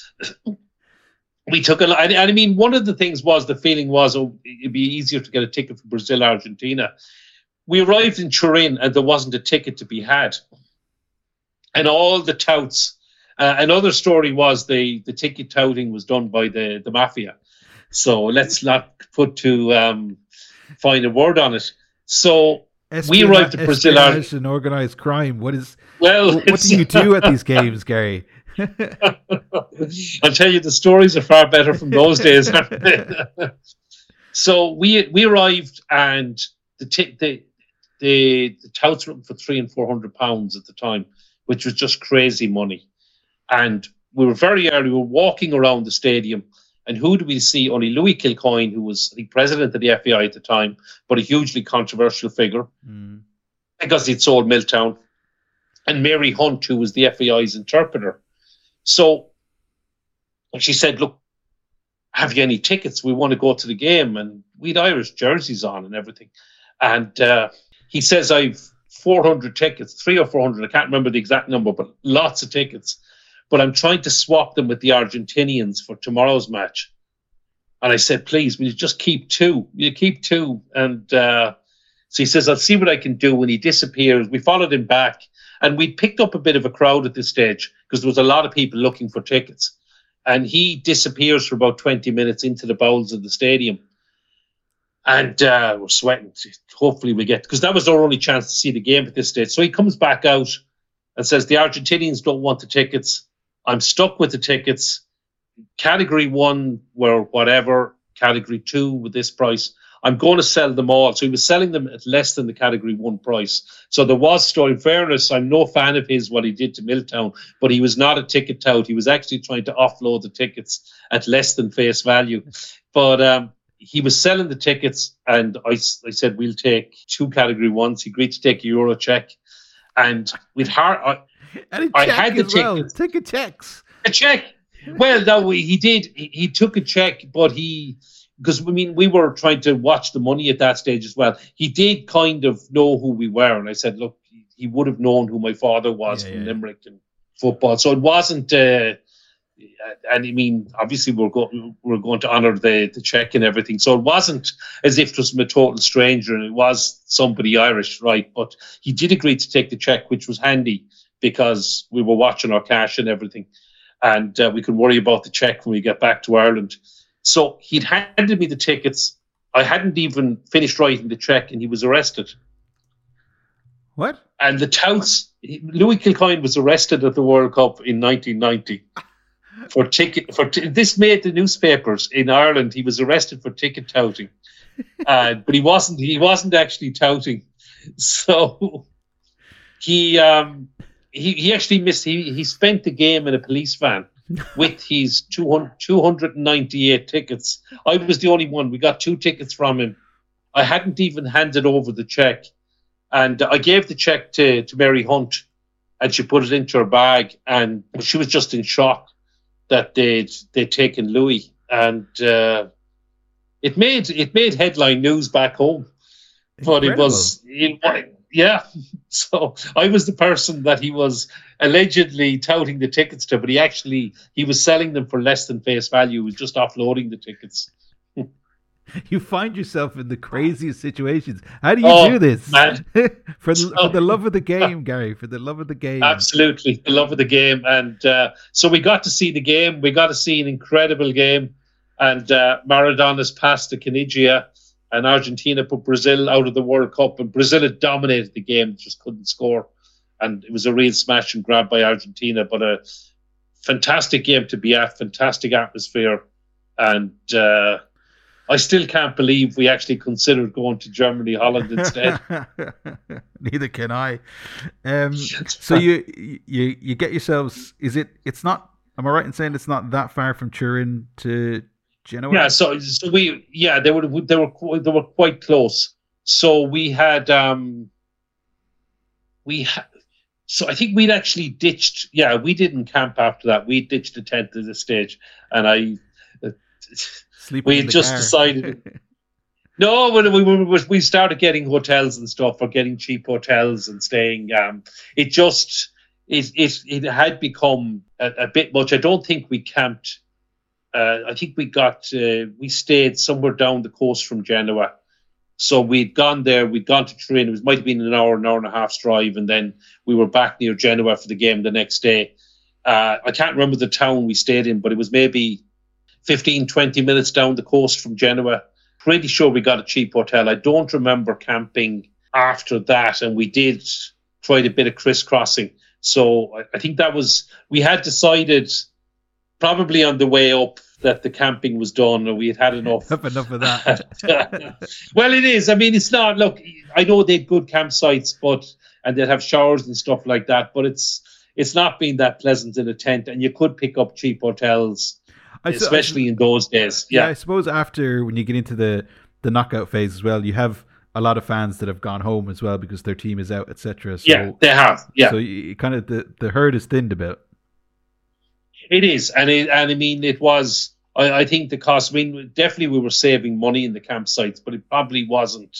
we took a lot. And I mean, one of the things was, the feeling was, it'd be easier to get a ticket for Brazil, Argentina. We arrived in Turin and there wasn't a ticket to be had. And all the touts, another story was the ticket touting was done by the mafia. So let's not put too fine a word on it. So we arrived at Brazil. And organised crime. What do you do at these games, Gary? I'll tell you, the stories are far better from those days. So we arrived, and the touts were for £300 and £400 at the time, which was just crazy money. And we were very early. We were walking around the stadium, and who do we see? Only Louis Kilcoyne, who was the president of the FAI at the time, but a hugely controversial figure because he'd sold Milltown, and Mary Hunt, who was the FAI's interpreter. So she said, look, have you any tickets? We want to go to the game. And we'd Irish jerseys on and everything. And he says, I've 400 tickets, 300 or 400. I can't remember the exact number, but lots of tickets. But I'm trying to swap them with the Argentinians for tomorrow's match. And I said, please, will you just keep two? You keep two. And so he says, I'll see what I can do. When he disappears, we followed him back. And we picked up a bit of a crowd at this stage because there was a lot of people looking for tickets. And he disappears for about 20 minutes into the bowels of the stadium. And we're sweating. Hopefully we get... Because that was our only chance to see the game at this stage. So he comes back out and says, the Argentinians don't want the tickets. I'm stuck with the tickets. Category 1 were whatever. Category 2 with this price. I'm going to sell them all. So he was selling them at less than the Category 1 price. So there was still, in fairness, I'm no fan of his, what he did to Milltown, but he was not a ticket tout. He was actually trying to offload the tickets at less than face value. But he was selling the tickets, and I said, we'll take 2 Category 1s. He agreed to take a Euro check. And with I had the tickets. Ticket checks. A check. Well, no, he did. He took a check, but because we were trying to watch the money at that stage as well. He did kind of know who we were, and I said, look, he would have known who my father was from Limerick and football. So it wasn't. And I mean, obviously we're going to honour the check and everything. So it wasn't as if it was from a total stranger, and it was somebody Irish, right? But he did agree to take the check, which was handy because we were watching our cash and everything. And we could worry about the check when we get back to Ireland. So he'd handed me the tickets. I hadn't even finished writing the check, and he was arrested. What? And the touts, Louis Kilcoyne was arrested at the World Cup in 1990 this made the newspapers in Ireland. He was arrested for ticket touting, but he wasn't actually touting. So he actually missed. He spent the game in a police van with his 298 tickets. I was the only one. We got 2 tickets from him. I hadn't even handed over the check, and I gave the check to Mary Hunt, and she put it into her bag, and she was just in shock that they'd taken Louis, and it made headline news back home. But Incredible. Yeah. So I was the person that he was allegedly touting the tickets to, but he was selling them for less than face value. He was just offloading the tickets. You find yourself in the craziest situations. How do you do this? For the love of the game, Gary, for the love of the game. Absolutely, the love of the game. And so we got to see the game. We got to see an incredible game. And Maradona's pass to Canigia, and Argentina put Brazil out of the World Cup. And Brazil had dominated the game, just couldn't score. And it was a real smash and grab by Argentina. But a fantastic game to be at, fantastic atmosphere. And I still can't believe we actually considered going to Germany, Holland instead. Neither can I. So you get yourselves. It's not. Am I right in saying it's not that far from Turin to Genoa? Yeah. So they were quite close. So we had. So I think we'd actually ditched. Yeah, we didn't camp after that. We ditched the tent at this stage, and we had just decided. No, we started getting hotels and stuff, or getting cheap hotels and staying. It had become a bit much. I don't think we camped. I think we stayed somewhere down the coast from Genoa. So we'd gone there. We'd gone to Turin. It might have been an hour and a half's drive, and then we were back near Genoa for the game the next day. I can't remember the town we stayed in, but it was maybe 15, 20 minutes down the coast from Genoa. Pretty sure we got a cheap hotel. I don't remember camping after that, and we did try a bit of crisscrossing. So I think we had decided probably on the way up that the camping was done, or we had enough. Enough of that. Well, it is. I mean, it's not. Look, I know they had good campsites, and they'd have showers and stuff like that, but it's not been that pleasant in a tent, and you could pick up cheap hotels. Especially in those days. Yeah, I suppose after when you get into the knockout phase as well, you have a lot of fans that have gone home as well because their team is out, etc. So, yeah, they have. Yeah. So you kind of the herd is thinned a bit. It is, and I mean it was. I think the cost. I mean, definitely we were saving money in the campsites, but it probably wasn't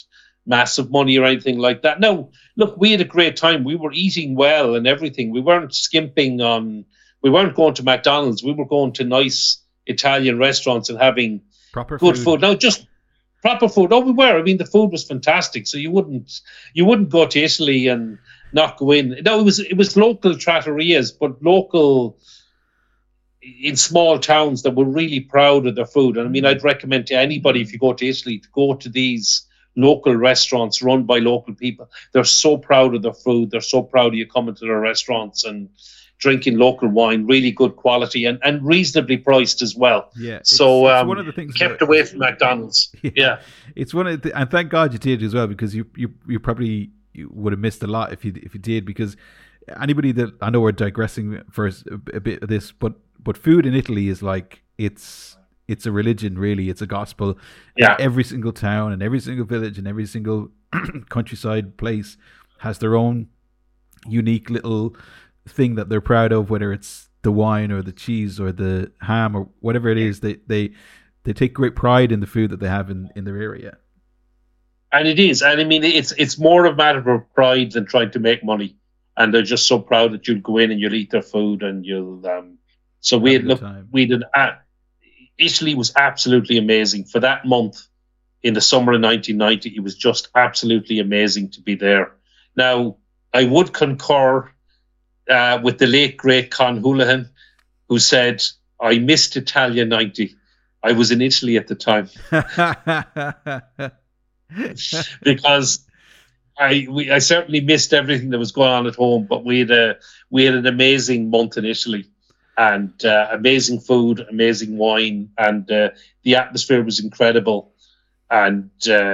massive money or anything like that. No, look, we had a great time. We were eating well and everything. We weren't skimping on. We weren't going to McDonald's. We were going to nice Italian restaurants and having Proper good food. No, just proper food. Oh, we were. I mean, the food was fantastic. So you wouldn't go to Italy and not go in. No, it was local trattorias, but local in small towns that were really proud of their food. And I mean, I'd recommend to anybody, if you go to Italy, to go to these local restaurants run by local people. They're so proud of their food. They're so proud of you coming to their restaurants and drinking local wine, really good quality and reasonably priced as well. Yeah. So it's one of the things kept away from McDonald's. Yeah. It's one of and thank God you did as well, because you probably would have missed a lot if you did, because anybody that I know we're digressing for a bit of this, but food in Italy is like it's a religion, really. It's a gospel. Yeah. Every single town and every single village and every single countryside place has their own unique little thing that they're proud of, whether it's the wine or the cheese or the ham or whatever it is. They take great pride in the food that they have in their area. And it is. And I mean, it's more a matter of pride than trying to make money. And they're just so proud that you'll go in and you'll eat their food and you'll. So Italy was absolutely amazing for that month in the summer of 1990. It was just absolutely amazing to be there. Now, I would concur with the late great Con Houlihan, who said, "I missed Italia '90. I was in Italy at the time." Because I certainly missed everything that was going on at home, but we had an amazing month in Italy, and amazing food, amazing wine, and the atmosphere was incredible. And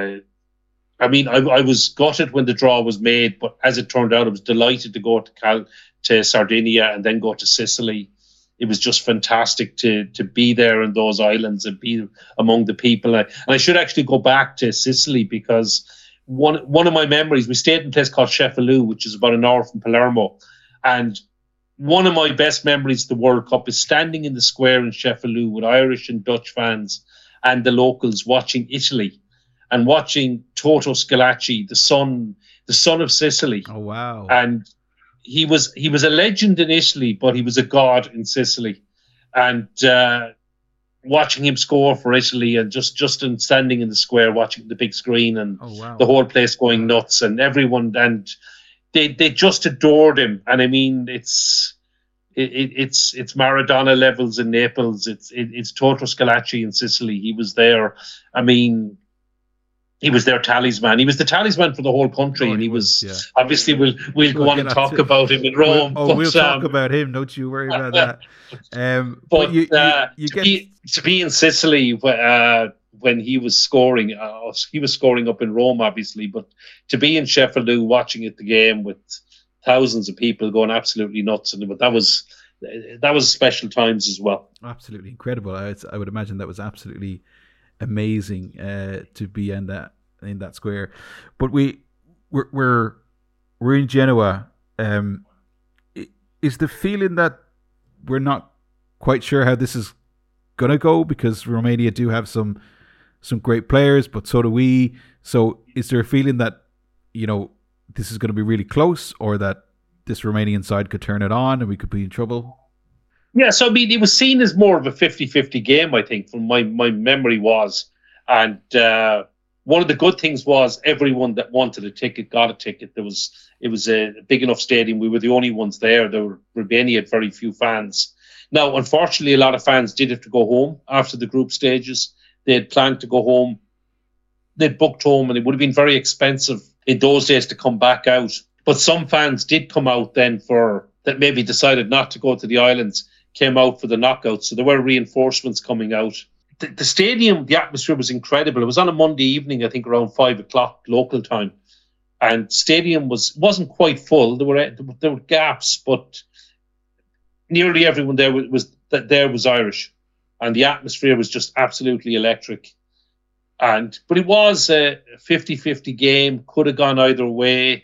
I mean, I was gutted when the draw was made, but as it turned out, I was delighted to go to Sardinia and then go to Sicily. It was just fantastic to be there in those islands and be among the people. And I should actually go back to Sicily, because one of my memories, we stayed in a place called Cefalù, which is about an hour from Palermo. And one of my best memories of the World Cup is standing in the square in Cefalù with Irish and Dutch fans and the locals watching Italy and watching Toto Schillaci, the son of Sicily. Oh, wow. And he was a legend in Italy, but he was a god in Sicily. And watching him score for Italy and just standing in the square watching the big screen and the whole place going nuts and everyone, and they just adored him. And I mean, it's Maradona levels in Naples. It's Toto Schillaci in Sicily. He was there. I mean, he was their talisman. He was the talisman for the whole country, and he was obviously. We'll go on and talk about him in Rome. We'll talk about him. Don't you worry about that. But you get to be in Sicily when he was scoring. He was scoring up in Rome, obviously, but to be in Cefalù watching the game with thousands of people going absolutely nuts, and that was special times as well. Absolutely incredible. I would imagine that was absolutely amazing to be in that square. But we're in Genoa. Is the feeling that we're not quite sure how this is gonna go, because Romania do have some great players, but so do we. So is there a feeling that this is going to be really close, or that this Romanian side could turn it on and we could be in trouble? Yeah, so I mean, it was seen as more of a 50-50 game, I think, from my memory was. And one of the good things was everyone that wanted a ticket got a ticket. It was a big enough stadium. We were the only ones there. Romania had very few fans. Now, unfortunately, a lot of fans did have to go home after the group stages. They had planned to go home. They'd booked home, and it would have been very expensive in those days to come back out. But some fans did come out then that maybe decided not to go to the islands, came out for the knockouts. So there were reinforcements coming out. The stadium, the atmosphere was incredible. It was on a Monday evening, I think around 5:00 local time. And stadium wasn't quite full. There were gaps, but nearly everyone there was Irish. And the atmosphere was just absolutely electric. But it was a 50-50 game, could have gone either way.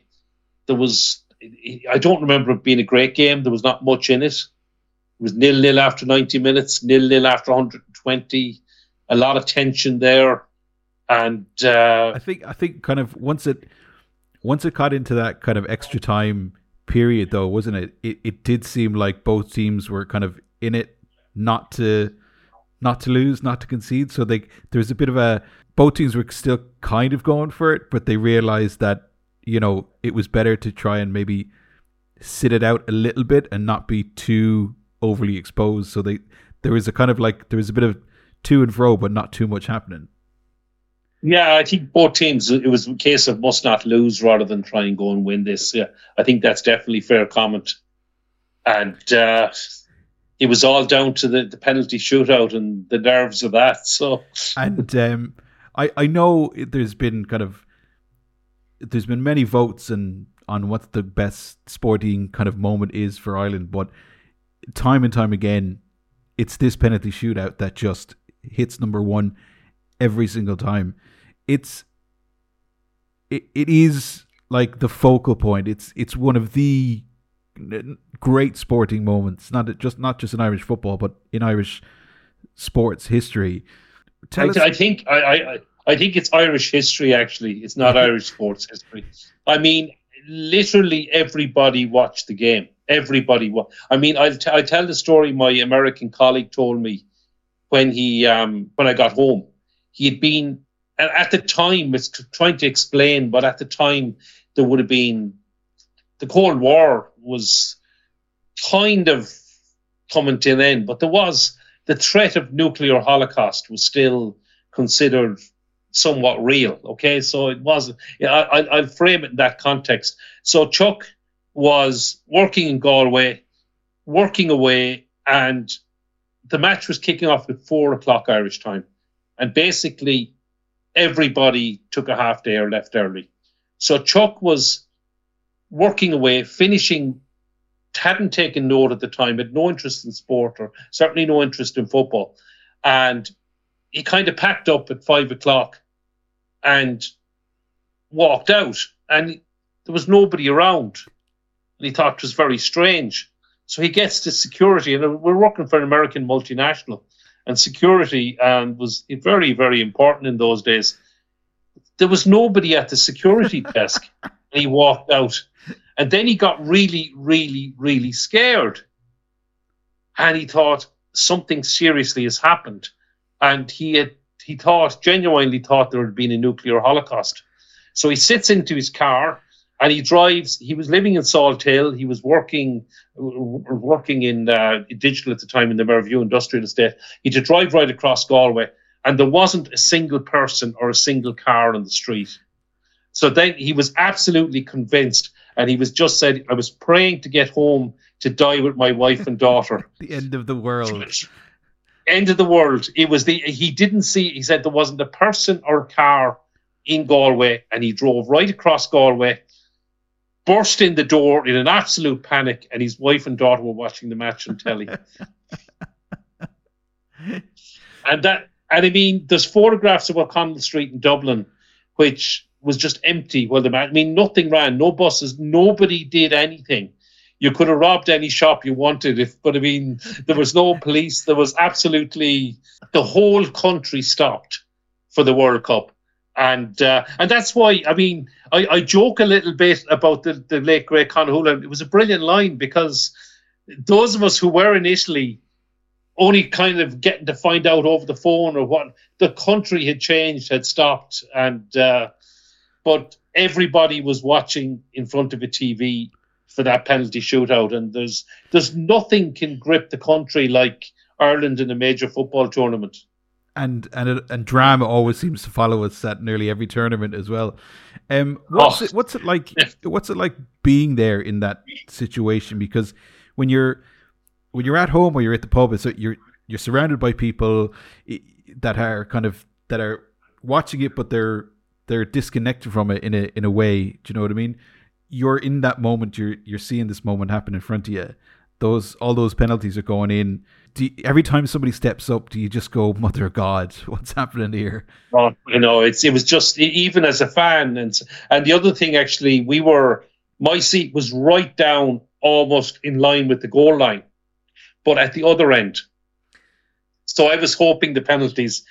I don't remember it being a great game. There was not much in it. It was 0-0 after 90 minutes, 0-0 after 120. A lot of tension there. And I think kind of once it got into that kind of extra time period, though, wasn't it? It did seem like both teams were kind of in it not to lose, not to concede. So there's a bit of both teams were still kind of going for it, but they realized that, you know, it was better to try and maybe sit it out a little bit and not be too overly exposed. So there was a bit of to and fro, but not too much happening. Yeah, I think both teams, it was a case of must not lose rather than try and go and win this. Yeah, I think that's definitely fair comment. And it was all down to the penalty shootout and the nerves of that. So, and I know there's been many votes on what the best sporting kind of moment is for Ireland, but time and time again, it's this penalty shootout that just hits number one every single time. It is like the focal point. It's one of the great sporting moments, not just in Irish football, but in Irish sports history. I think it's Irish history. Actually, it's not Irish sports history. I mean, literally everybody watched the game. Everybody. I mean, I tell the story my American colleague told me when I got home. He had been, and at the time, it's trying to explain, but at the time there would have been, the Cold War was kind of coming to an end, but there was the threat of nuclear holocaust was still considered somewhat real. Okay, so it was. I'll frame it in that context. So Chuck was working in Galway, working away, and the match was kicking off at 4:00 Irish time. And basically, everybody took a half day or left early. So Chuck was working away, finishing, hadn't taken note at the time, had no interest in sport or certainly no interest in football. And he kind of packed up at 5:00 and walked out. And there was nobody around. And he thought it was very strange. So he gets to security, and we're working for an American multinational. And security was very, very important in those days. There was nobody at the security desk. And he walked out. And then he got really, really, really scared. And he thought something seriously has happened. And he genuinely thought there had been a nuclear holocaust. So he sits into his car and he drives. He was living in Salt Hill. He was working in digital at the time in the Merview Industrial Estate. He had to drive right across Galway, and there wasn't a single person or a single car on the street. So then he was absolutely convinced, and he was just said, I was praying to get home to die with my wife and daughter. The end of the world. End of the world. He said there wasn't a person or a car in Galway, and he drove right across Galway, burst in the door in an absolute panic, and his wife and daughter were watching the match on telly. And I mean, there's photographs of O'Connell Street in Dublin, which was just empty. Nothing ran, no buses, nobody did anything. You could have robbed any shop you wanted, there was no police. There was absolutely, the whole country stopped for the World Cup. And that's why, I joke a little bit about the late great Conor Houlihan. It was a brilliant line, because those of us who were in Italy only kind of getting to find out over the phone or what the country had changed, had stopped, but everybody was watching in front of a TV for that penalty shootout, and there's nothing can grip the country like Ireland in a major football tournament. And drama always seems to follow us at nearly every tournament as well. What's it like? What's it like being there in that situation? Because when you're at home or you're at the pub, you're surrounded by people that are watching it, but they're disconnected from it in a way. Do you know what I mean? You're in that moment. You're seeing this moment happen in front of you. All those penalties are going in. Every time somebody steps up, do you just go, Mother of God, what's happening here? Oh, it was just, even as a fan, and the other thing, actually, my seat was right down, almost in line with the goal line, but at the other end. So I was hoping the penalties.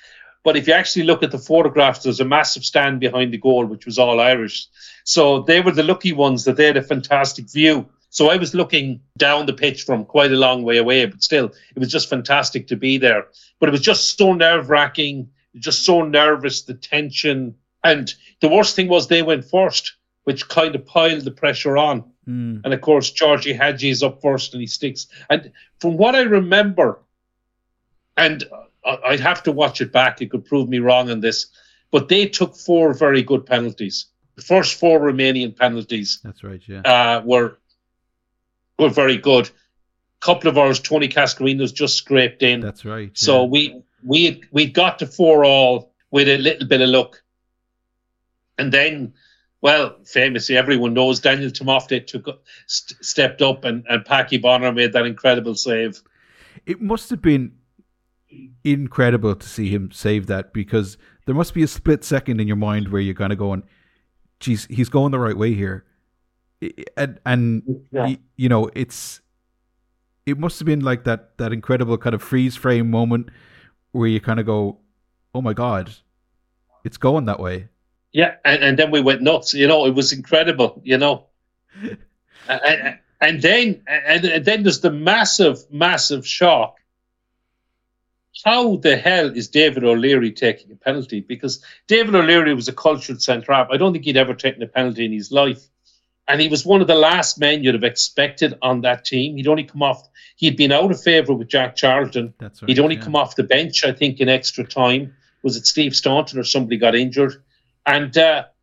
But if you actually look at the photographs, there's a massive stand behind the goal, which was all Irish. So they were the lucky ones that they had a fantastic view. So I was looking down the pitch from quite a long way away, but still, it was just fantastic to be there. But it was just so nerve-wracking, just so nervous, the tension. And the worst thing was they went first, which kind of piled the pressure on. And of course, Georgie Hadji is up first and he sticks. And from what I remember, and I'd have to watch it back, it could prove me wrong on this, but they took 4 very good penalties. The first 4 Romanian penalties, that's right, yeah, were very good. A couple of ours, Tony Cascarino's just scraped in. That's right. Yeah. So we got to 4-4 with a little bit of luck. And then, well, famously, everyone knows Daniel Timofte stepped up and Paki Bonner made that incredible save. It must have been incredible to see him save that, because there must be a split second in your mind where you're kind of going, geez, he's going the right way here. And yeah. You know, it must have been like that incredible kind of freeze frame moment where you kind of go, oh my God, it's going that way. Yeah, and then we went nuts. You know, it was incredible. You know, and then there's the massive shock. How the hell is David O'Leary taking a penalty? Because David O'Leary was a cultured centre-half. I don't think he'd ever taken a penalty in his life. And he was one of the last men you'd have expected on that team. He'd been out of favour with Jack Charlton. That's right, he'd only come off the bench, I think, in extra time. Was it Steve Staunton or somebody got injured? And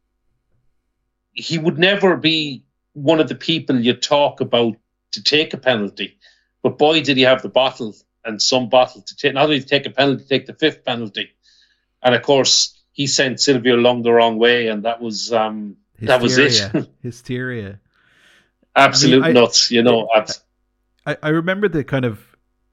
he would never be one of the people you talk about to take a penalty. But boy, did he have the bottle and some bottle to take. Not only to take a penalty, take the 5th penalty. And of course, he sent Silvio Lung the wrong way, and that was it. Hysteria. Absolute nuts, you know. I remember the kind of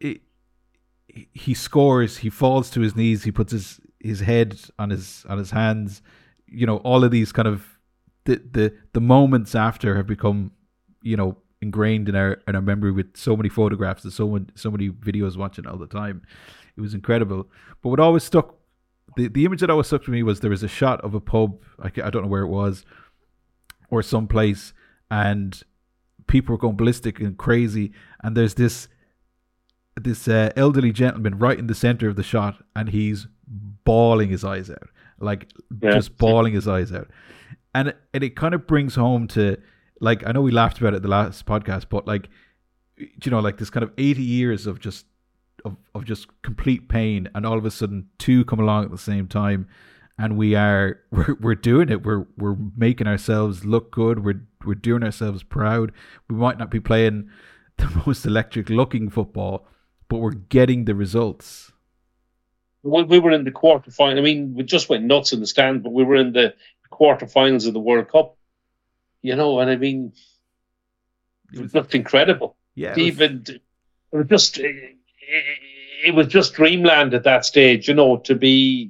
he scores, he falls to his knees, he puts his head on his hands. You know, all of these kind of the moments after have become, you know, ingrained in our memory with so many photographs and so many videos watching all the time. It was incredible. But what always stuck, the image that always stuck to me was there was a shot of a pub, I don't know where it was, or someplace, and people were going ballistic and crazy, and there's this elderly gentleman right in the center of the shot, and he's bawling his eyes out, just bawling his eyes out. And it kind of brings home to, like, I know we laughed about it the last podcast, but like, you know, like this kind of 80 years of just complete pain, and all of a sudden 2 come along at the same time, and we're doing it. We're making ourselves look good. We're doing ourselves proud. We might not be playing the most electric looking football, but we're getting the results. We were in the quarterfinal. I mean, we just went nuts in the stand, but we were in the quarterfinals of the World Cup. You know, and I mean, it looked incredible. Yeah, it was just dreamland at that stage. You know, to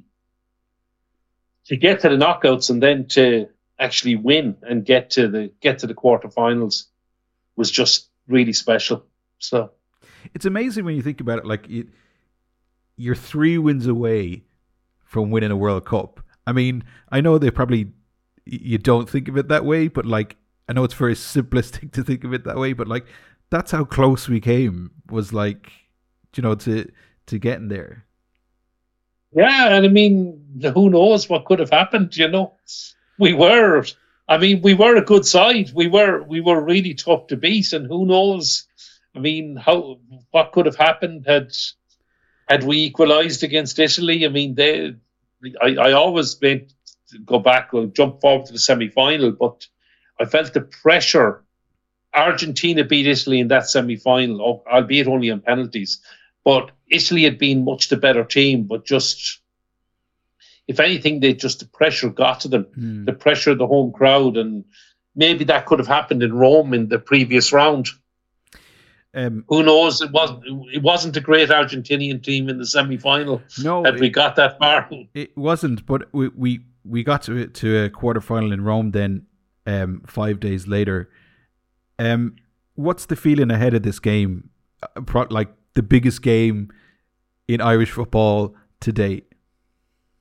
get to the knockouts and then to actually win and get to the quarterfinals was just really special. So it's amazing when you think about it. Like, you're 3 wins away from winning a World Cup. I mean, I know you don't think of it that way, but like, I know it's very simplistic to think of it that way, but like, that's how close we came, was like, you know, to getting there. Yeah, and I mean, who knows what could have happened, you know? We were a good side. We were really tough to beat, and who knows? I mean, what could have happened had we equalised against Italy? I mean, I always go back or jump forward to the semi-final, but I felt the pressure. Argentina beat Italy in that semi-final, albeit only on penalties. But Italy had been much the better team, but just, if anything, the pressure got to them, the pressure of the home crowd, and maybe that could have happened in Rome in the previous round. Who knows? It wasn't a great Argentinian team in the semi-final. No, we got that far. It wasn't, but we got to a quarter-final in Rome then 5 days later. What's the feeling ahead of this game? Like, the biggest game in Irish football to date?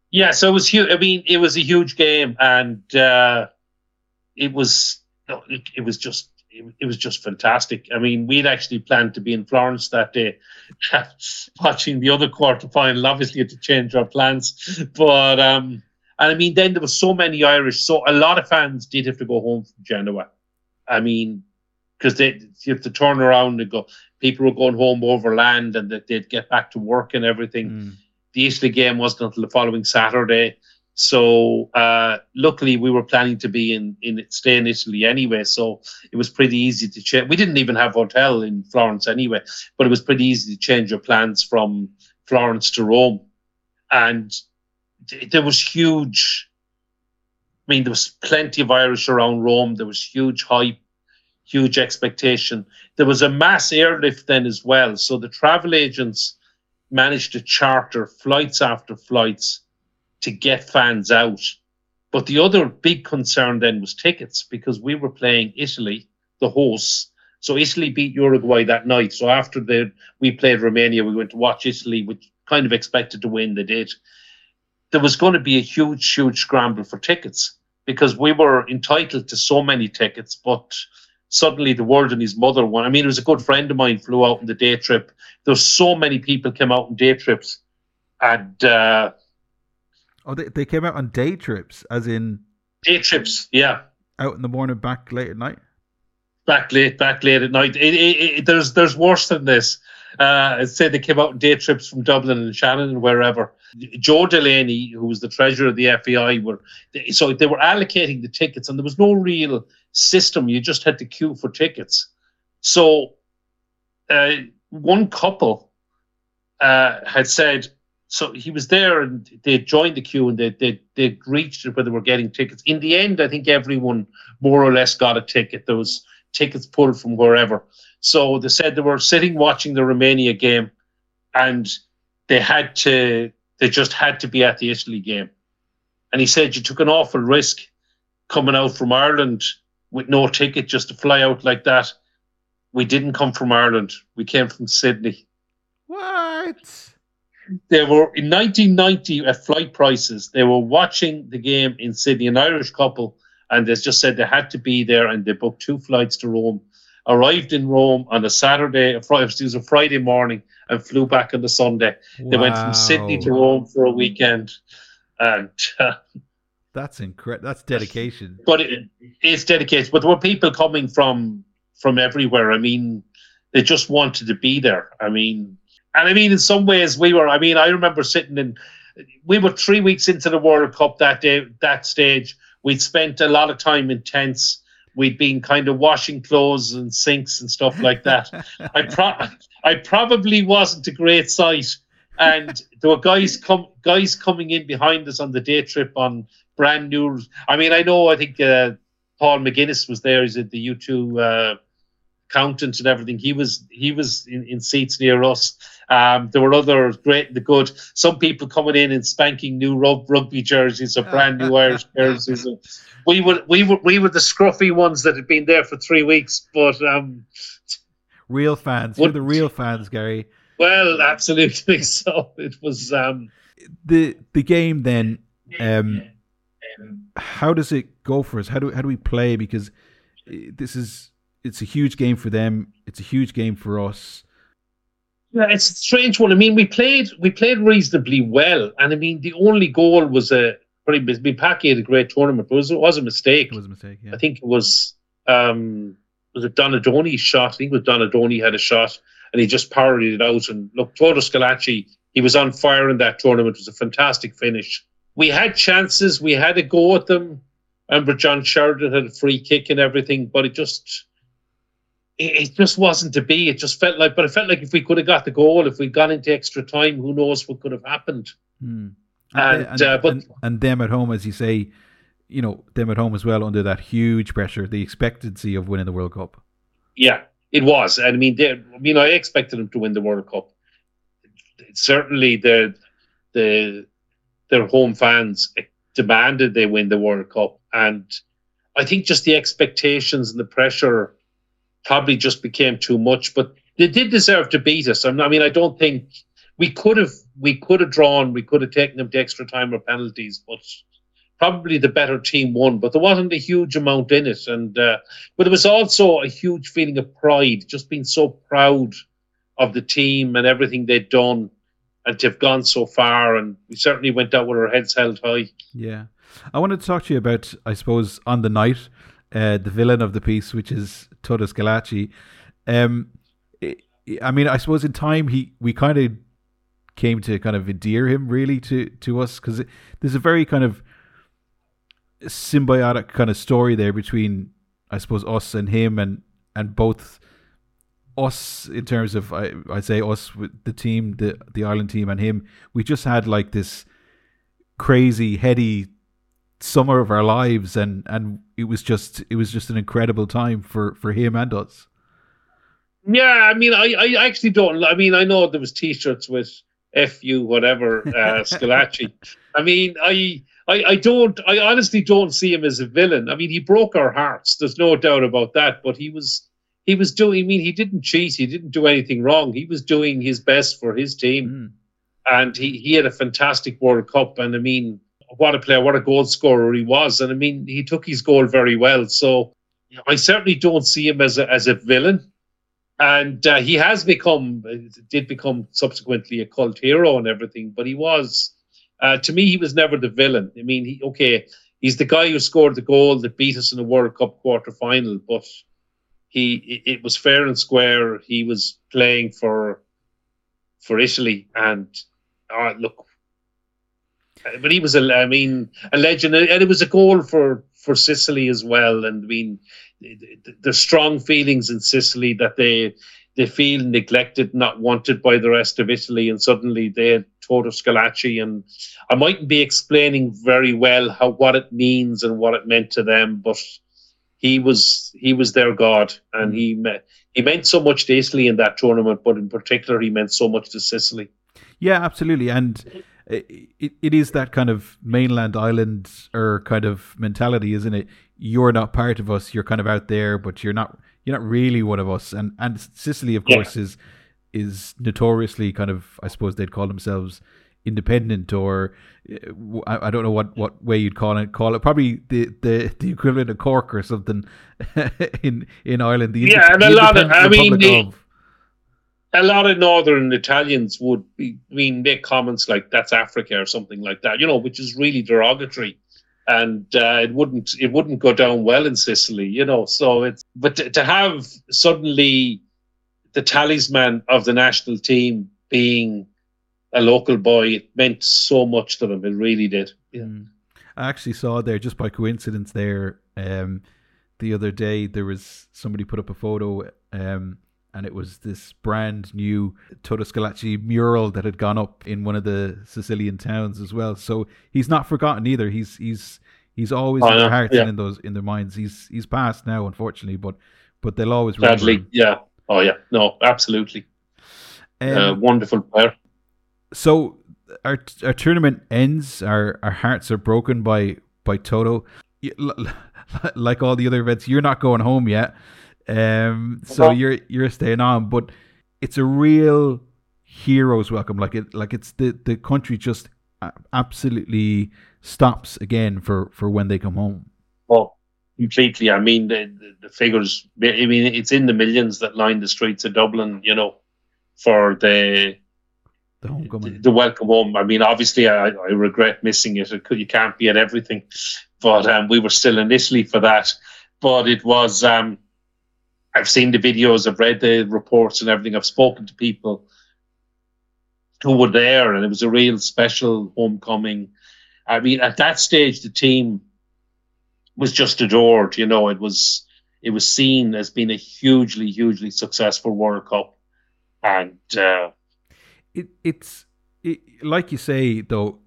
Yeah, so it was huge. I mean, it was a huge game, and it was it was just it was just fantastic. I mean, we'd actually planned to be in Florence that day, watching the other quarterfinal. Obviously, had to change our plans, but and I mean, then there was so many Irish, so a lot of fans did have to go home from Genoa. I mean, because you have to turn around and go. People were going home overland, and that they'd get back to work and everything. The Italy game wasn't until the following Saturday. So luckily we were planning to be stay in Italy anyway. So it was pretty easy to change. We didn't even have a hotel in Florence anyway, but it was pretty easy to change your plans from Florence to Rome. And there was huge, I mean, there was plenty of Irish around Rome. There was huge hype, huge expectation. There was a mass airlift then as well. So the travel agents managed to charter flights after flights to get fans out. But the other big concern then was tickets, because we were playing Italy, the hosts. So Italy beat Uruguay that night. So after we played Romania, we went to watch Italy, which kind of expected to win. They did. There was going to be a huge, huge scramble for tickets, because we were entitled to so many tickets, but suddenly the world and his mother won. I mean, it was a good friend of mine flew out on the day trip. There's so many people came out on day trips, and they came out on day trips, as in day trips, yeah. Out in the morning, back late at night. Back late at night. There's worse than this. I'd say they came out on day trips from Dublin and Shannon and wherever. Joe Delaney, who was the treasurer of the FAI, they were allocating the tickets, and there was no real system. You just had to queue for tickets. So one couple had said, so he was there and they joined the queue and they reached it where they were getting tickets. In the end, I think everyone more or less got a ticket. There was tickets pulled from wherever. So they said they were sitting watching the Romania game, and they just had to be at the Italy game. And he said, you took an awful risk coming out from Ireland with no ticket just to fly out like that. We didn't come from Ireland. We came from Sydney. What? They were in 1990 at flight prices. They were watching the game in Sydney, an Irish couple, and they just said they had to be there, and they booked 2 flights to Rome. Arrived in Rome on a Saturday, it was a Friday morning, and flew back on the Sunday. Wow. They went from Sydney to Rome for a weekend, and that's incredible. That's dedication. But it's dedication. But there were people coming from everywhere. I mean, they just wanted to be there. I mean, in some ways we were. I mean, I remember we were 3 weeks into the World Cup that day. That stage, we'd spent a lot of time in tents. We'd been kind of washing clothes and sinks and stuff like that. I probably wasn't a great sight, and there were guys coming in behind us on the day trip on brand new. I mean, I think Paul McGuinness was there. He's at the U2 accountant and everything. He was in seats near us. There were other great and the good. Some people coming in spanking new rugby jerseys or brand new Irish jerseys. We were the scruffy ones that had been there for 3 weeks, but real fans. You're the real fans, Gary. Well, absolutely. So it was the game then. How does it go for us? How do we play? Because it's a huge game for them. It's a huge game for us. Yeah, it's a strange one. I mean, we played reasonably well, and I mean, the only goal was Paki had a great tournament, but it was a mistake. It was a mistake. Yeah. I think it was it Donadoni's shot? I think it was Donadoni had a shot, and he just parried it out. And look, Toto Scalacci, he was on fire in that tournament. It was a fantastic finish. We had chances. We had a go at them. I remember John Sheridan had a free kick and everything, but it just wasn't to be. It felt like if we could have got the goal, if we'd gone into extra time, who knows what could have happened. And them at home, as you say, them at home as well under that huge pressure, the expectancy of winning the World Cup. Yeah, it was. And I expected them to win the World Cup. Certainly, their home fans demanded they win the World Cup, and I think just the expectations and the pressure probably just became too much. But they did deserve to beat us. I don't think we could have drawn, we could have taken them to extra time or penalties, but probably the better team won. But there wasn't a huge amount in it, and but there was also a huge feeling of pride, just being so proud of the team and everything they'd done, and to have gone so far. And we certainly went out with our heads held high. Yeah, I wanted to talk to you about, I suppose, on the night, the villain of the piece, which is Toto Schillaci. I mean, I suppose in time we kind of came to kind of endear him really to us, because there's a very kind of symbiotic kind of story there between, I suppose, us and him, and both us in terms of, I'd say us with the team, the Ireland team, and him. We just had like this crazy heady summer of our lives, and it was just an incredible time for him and us. Yeah, I mean, I actually don't. I mean, I know there was T-shirts with "F-U" whatever Schillaci. I mean, I honestly don't see him as a villain. I mean, he broke our hearts. There's no doubt about that. But he was doing. I mean, he didn't cheat. He didn't do anything wrong. He was doing his best for his team, and he had a fantastic World Cup. And I mean, what a player, what a goal scorer he was. And I mean, he took his goal very well. So I certainly don't see him as a villain. And he did become subsequently a cult hero and everything. But he was, to me, he was never the villain. I mean, he's the guy who scored the goal that beat us in the World Cup quarter final. But it was fair and square. He was playing for Italy, and look. But he was a legend, and it was a goal for Sicily as well. And I mean, there's strong feelings in Sicily that they feel neglected, not wanted by the rest of Italy, and suddenly they had Toto Schillaci, and I mightn't be explaining very well what it means and what it meant to them, but he was their god, and he meant so much to Italy in that tournament, but in particular he meant so much to Sicily. Yeah, absolutely. And it is that kind of mainland island or kind of mentality, isn't it? You're not part of us. You're kind of out there, but you're not really one of us. And Sicily, of course, is notoriously kind of, I suppose they'd call themselves independent, or I don't know what way you'd call it. Probably the equivalent of Cork or something in Ireland. And a lot of Northern Italians would make comments like "that's Africa" or something like that, which is really derogatory, and it wouldn't go down well in Sicily, So but to have suddenly the talisman of the national team being a local boy, it meant so much to them. It really did. Yeah. I actually saw there, just by coincidence, there the other day there was somebody put up a photo. And it was this brand new Toto Schillaci mural that had gone up in one of the Sicilian towns as well. So he's not forgotten either. He's always in their hearts and in their minds. He's passed now, unfortunately, but they'll always remember sadly him. Yeah. Oh yeah. No, absolutely. Wonderful player. So our tournament ends. Our hearts are broken by Toto. Like all the other events, you're not going home yet. So you're staying on, but it's a real hero's welcome. Like it's the country just absolutely stops again for when they come home. Oh, completely. I mean, the figures. I mean, it's in the millions that line the streets of Dublin. For the homecoming, the welcome home. I mean, obviously, I regret missing it. You can't be at everything, but we were still in Italy for that. But it was. I've seen the videos, I've read the reports and everything. I've spoken to people who were there, and it was a real special homecoming. I mean, at that stage, the team was just adored. It was seen as being a hugely, hugely successful World Cup, and it's like you say though.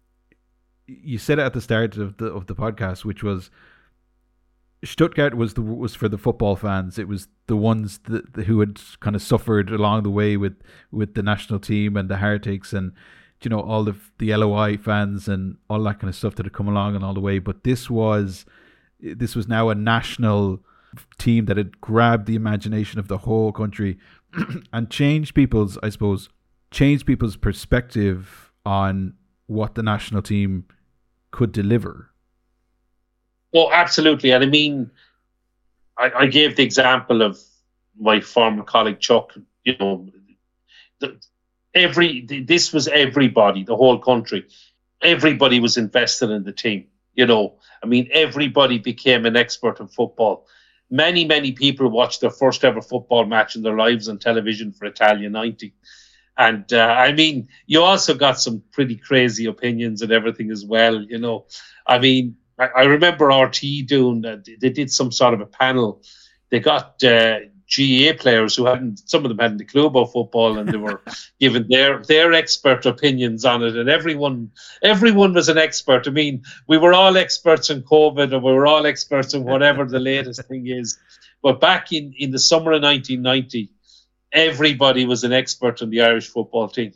You said it at the start of the podcast, which was, Stuttgart was for the football fans. It was the ones who had kind of suffered along the way with the national team and the heartaches, and all the LOI fans and all that kind of stuff that had come along and all the way. But this was now a national team that had grabbed the imagination of the whole country and changed people's, I suppose, changed people's perspective on what the national team could deliver. Oh, absolutely. And I mean, I gave the example of my former colleague Chuck. You know, this was everybody, the whole country. Everybody was invested in the team. You know, I mean, everybody became an expert in football. Many, many people watched their first ever football match in their lives on television for Italia 90. And I mean, you also got some pretty crazy opinions and everything as well. You know, I mean, I remember RT doing, they did some sort of a panel. They got GA players who some of them hadn't a clue about football, and they were given their expert opinions on it. And everyone was an expert. I mean, we were all experts in COVID, or we were all experts in whatever the latest thing is. But back in the summer of 1990, everybody was an expert on the Irish football team.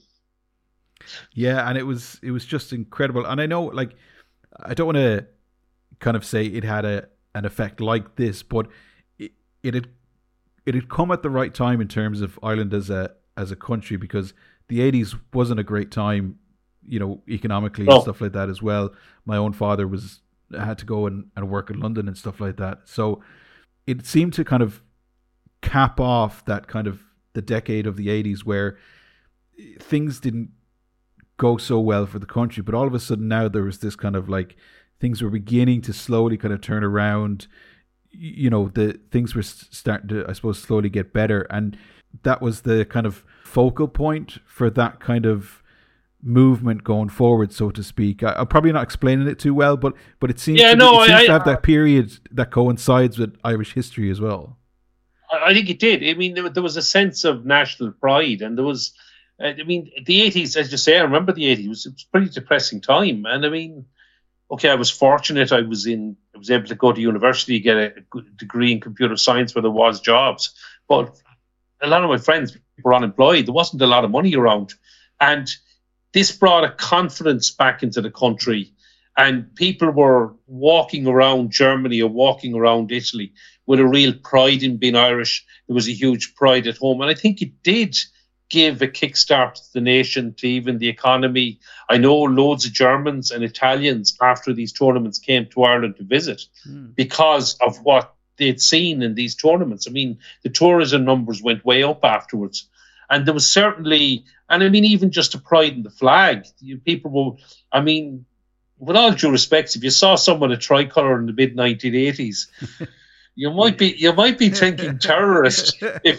Yeah, and it was just incredible. And I know, like, I don't want to kind of say it had an effect like this, but it had come at the right time in terms of Ireland as a country, because the 80s wasn't a great time, you know, economically and stuff like that as well. My own father had to go and work in London and stuff like that. So it seemed to kind of cap off that kind of the decade of the 80s where things didn't go so well for the country. But all of a sudden now there was this kind of like, things were beginning to slowly kind of turn around. You know, the things were starting to, I suppose, slowly get better. And that was the kind of focal point for that kind of movement going forward, so to speak. I'm probably not explaining it too well, but it seems, to have that period that coincides with Irish history as well. I think it did. I mean, there was a sense of national pride, and there was, I mean, the 80s, as you say, I remember the 80s, it was a pretty depressing time. And I mean, okay, I was fortunate. I was able to go to university, get a good degree in computer science where there was jobs. But a lot of my friends were unemployed. There wasn't a lot of money around. And this brought a confidence back into the country. And people were walking around Germany or walking around Italy with a real pride in being Irish. There was a huge pride at home. And I think it did give a kickstart to the nation, to even the economy. I know loads of Germans and Italians after these tournaments came to Ireland to visit because of what they'd seen in these tournaments. I mean, the tourism numbers went way up afterwards. And there was certainly, and I mean, even just a pride in the flag. People were, I mean, with all due respect, if you saw someone a tricolour in the mid 1980s, you might be thinking terrorist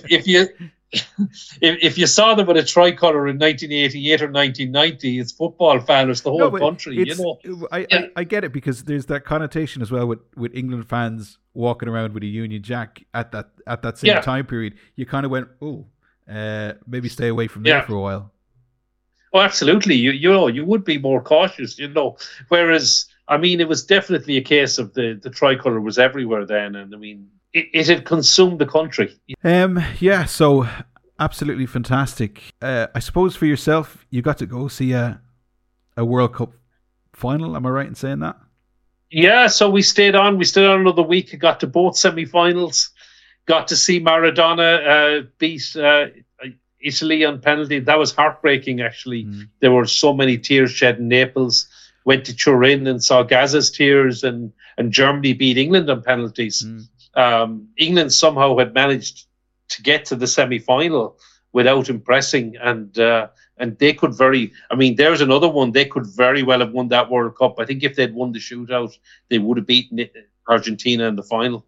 if you saw them with a tricolour in 1988 or 1990. It's football fan, it's the whole country. You know, I get it, because there's that connotation as well with England fans walking around with a Union Jack at that same time period. You kind of went, maybe stay away from there for a while. Oh, absolutely. You know, you would be more cautious, you know. Whereas, I mean, it was definitely a case of the tricolour was everywhere then, and I mean, it had consumed the country. Yeah, so absolutely fantastic. I suppose for yourself, you got to go see a World Cup final. Am I right in saying that? Yeah, so we stayed on another week. I got to both semi-finals. Got to see Maradona beat Italy on penalty. That was heartbreaking, actually. There were so many tears shed in Naples. Went to Turin and saw Gazza's tears, and Germany beat England on penalties. England somehow had managed to get to the semi-final without impressing, and they could there's another one. They could very well have won that World Cup. I think if they'd won the shootout, they would have beaten Argentina in the final.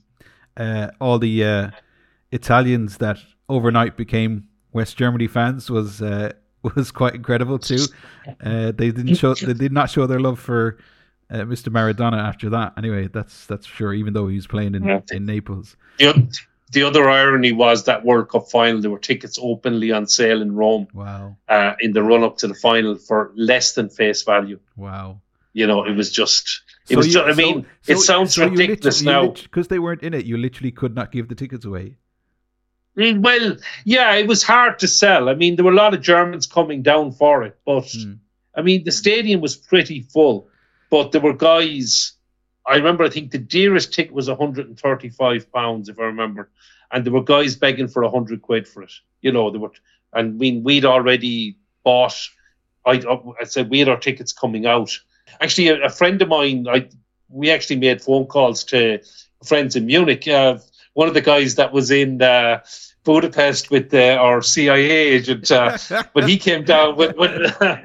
All the Italians that overnight became West Germany fans was quite incredible too. They did not show their love for Mr. Maradona after that. Anyway, that's for sure. Even though he was playing in Naples. The other irony was that World Cup final, there were tickets openly on sale in Rome. Wow. In the run up to the final for less than face value. Wow. You know, it was just. It sounds ridiculous now because they weren't in it. You literally could not give the tickets away. Well, yeah, it was hard to sell. I mean, there were a lot of Germans coming down for it, but I mean, the stadium was pretty full. But there were guys. I remember, I think the dearest ticket was £135, if I remember, and there were guys begging for £100 for it. You know, there were And I mean, we'd already bought. I said we had our tickets coming out. Actually, a friend of mine, we actually made phone calls to friends in Munich. One of the guys that was in Budapest with our CIA agent, but he came down without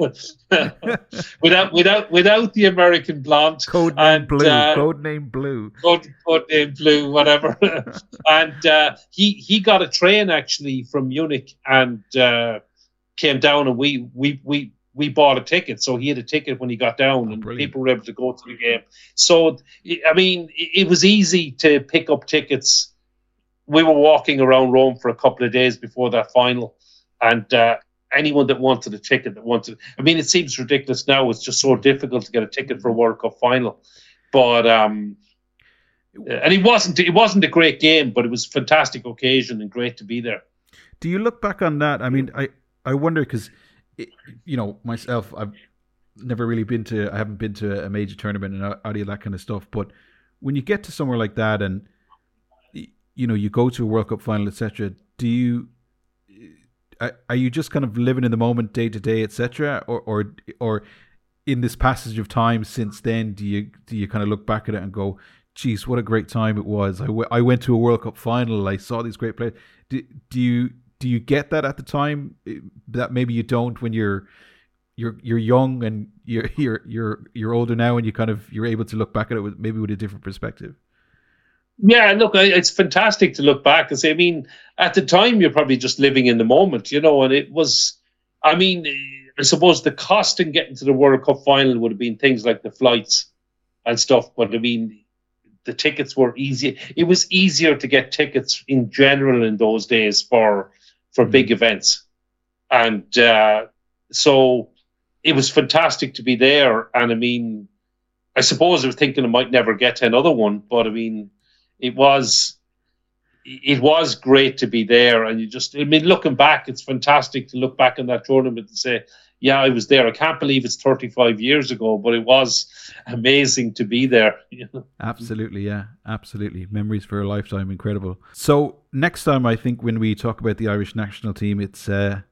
the American blonde. Codename Blue. Codename Blue, whatever. And he got a train actually from Munich and came down, and we bought a ticket. So he had a ticket when he got down, and brilliant. People were able to go to the game. So, I mean, it was easy to pick up tickets. We were walking around Rome for a couple of days before that final, and anyone that wanted a ticket, I mean, it seems ridiculous now. It's just so difficult to get a ticket for a World Cup final. But and it wasn't a great game, but it was a fantastic occasion and great to be there. Do you look back on that? I mean, I wonder, because, you know, myself, I haven't been to a major tournament and any of that kind of stuff. But when you get to somewhere like that, and you know, you go to a World Cup final, etc., are you just kind of living in the moment, day to day, etc., or in this passage of time since then, do you kind of look back at it and go, geez, what a great time it was. I went to a World Cup final. I saw these great players. Do you get that at the time that maybe you don't when you're young and you're older now, and you're able to look back at it with a different perspective? Yeah, look, it's fantastic to look back and say, I mean, at the time you're probably just living in the moment, you know, and it was, I mean, I suppose the cost in getting to the World Cup final would have been things like the flights and stuff, but I mean, the tickets were easy. It was easier to get tickets in general in those days for big events. And so it was fantastic to be there. And I mean, I suppose I was thinking I might never get to another one, but I mean, it was great to be there. And looking back, it's fantastic to look back on that tournament and say, yeah, I was there. I can't believe it's 35 years ago, but it was amazing to be there. You know? Absolutely, yeah, absolutely. Memories for a lifetime, incredible. So next time, I think when we talk about the Irish national team, it's a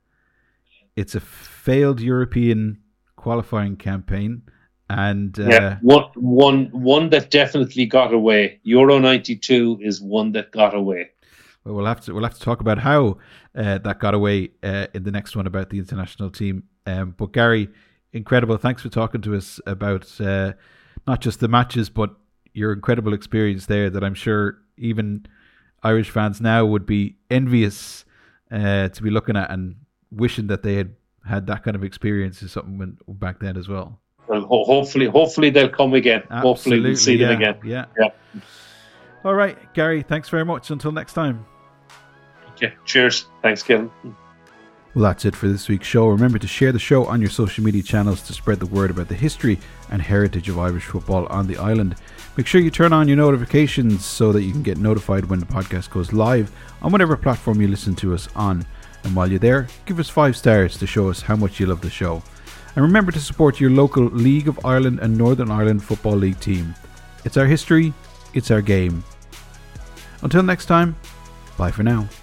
failed European qualifying campaign, and one that definitely got away. Euro 92 is one that got away. Well, we'll have to talk about how that got away in the next one about the international team. But Gary, incredible. Thanks for talking to us about not just the matches, but your incredible experience there, that I'm sure even Irish fans now would be envious to be looking at and wishing that they had that kind of experience or something back then as well. Well, hopefully they'll come again. Absolutely, hopefully we'll see them again. Yeah. All right, Gary, thanks very much. Until next time. Okay, cheers. Thanks, Kevin. Well, that's it for this week's show. Remember to share the show on your social media channels to spread the word about the history and heritage of Irish football on the island. Make sure you turn on your notifications so that you can get notified when the podcast goes live on whatever platform you listen to us on. And while you're there, give us 5 stars to show us how much you love the show. And remember to support your local League of Ireland and Northern Ireland Football League team. It's our history, it's our game. Until next time, bye for now.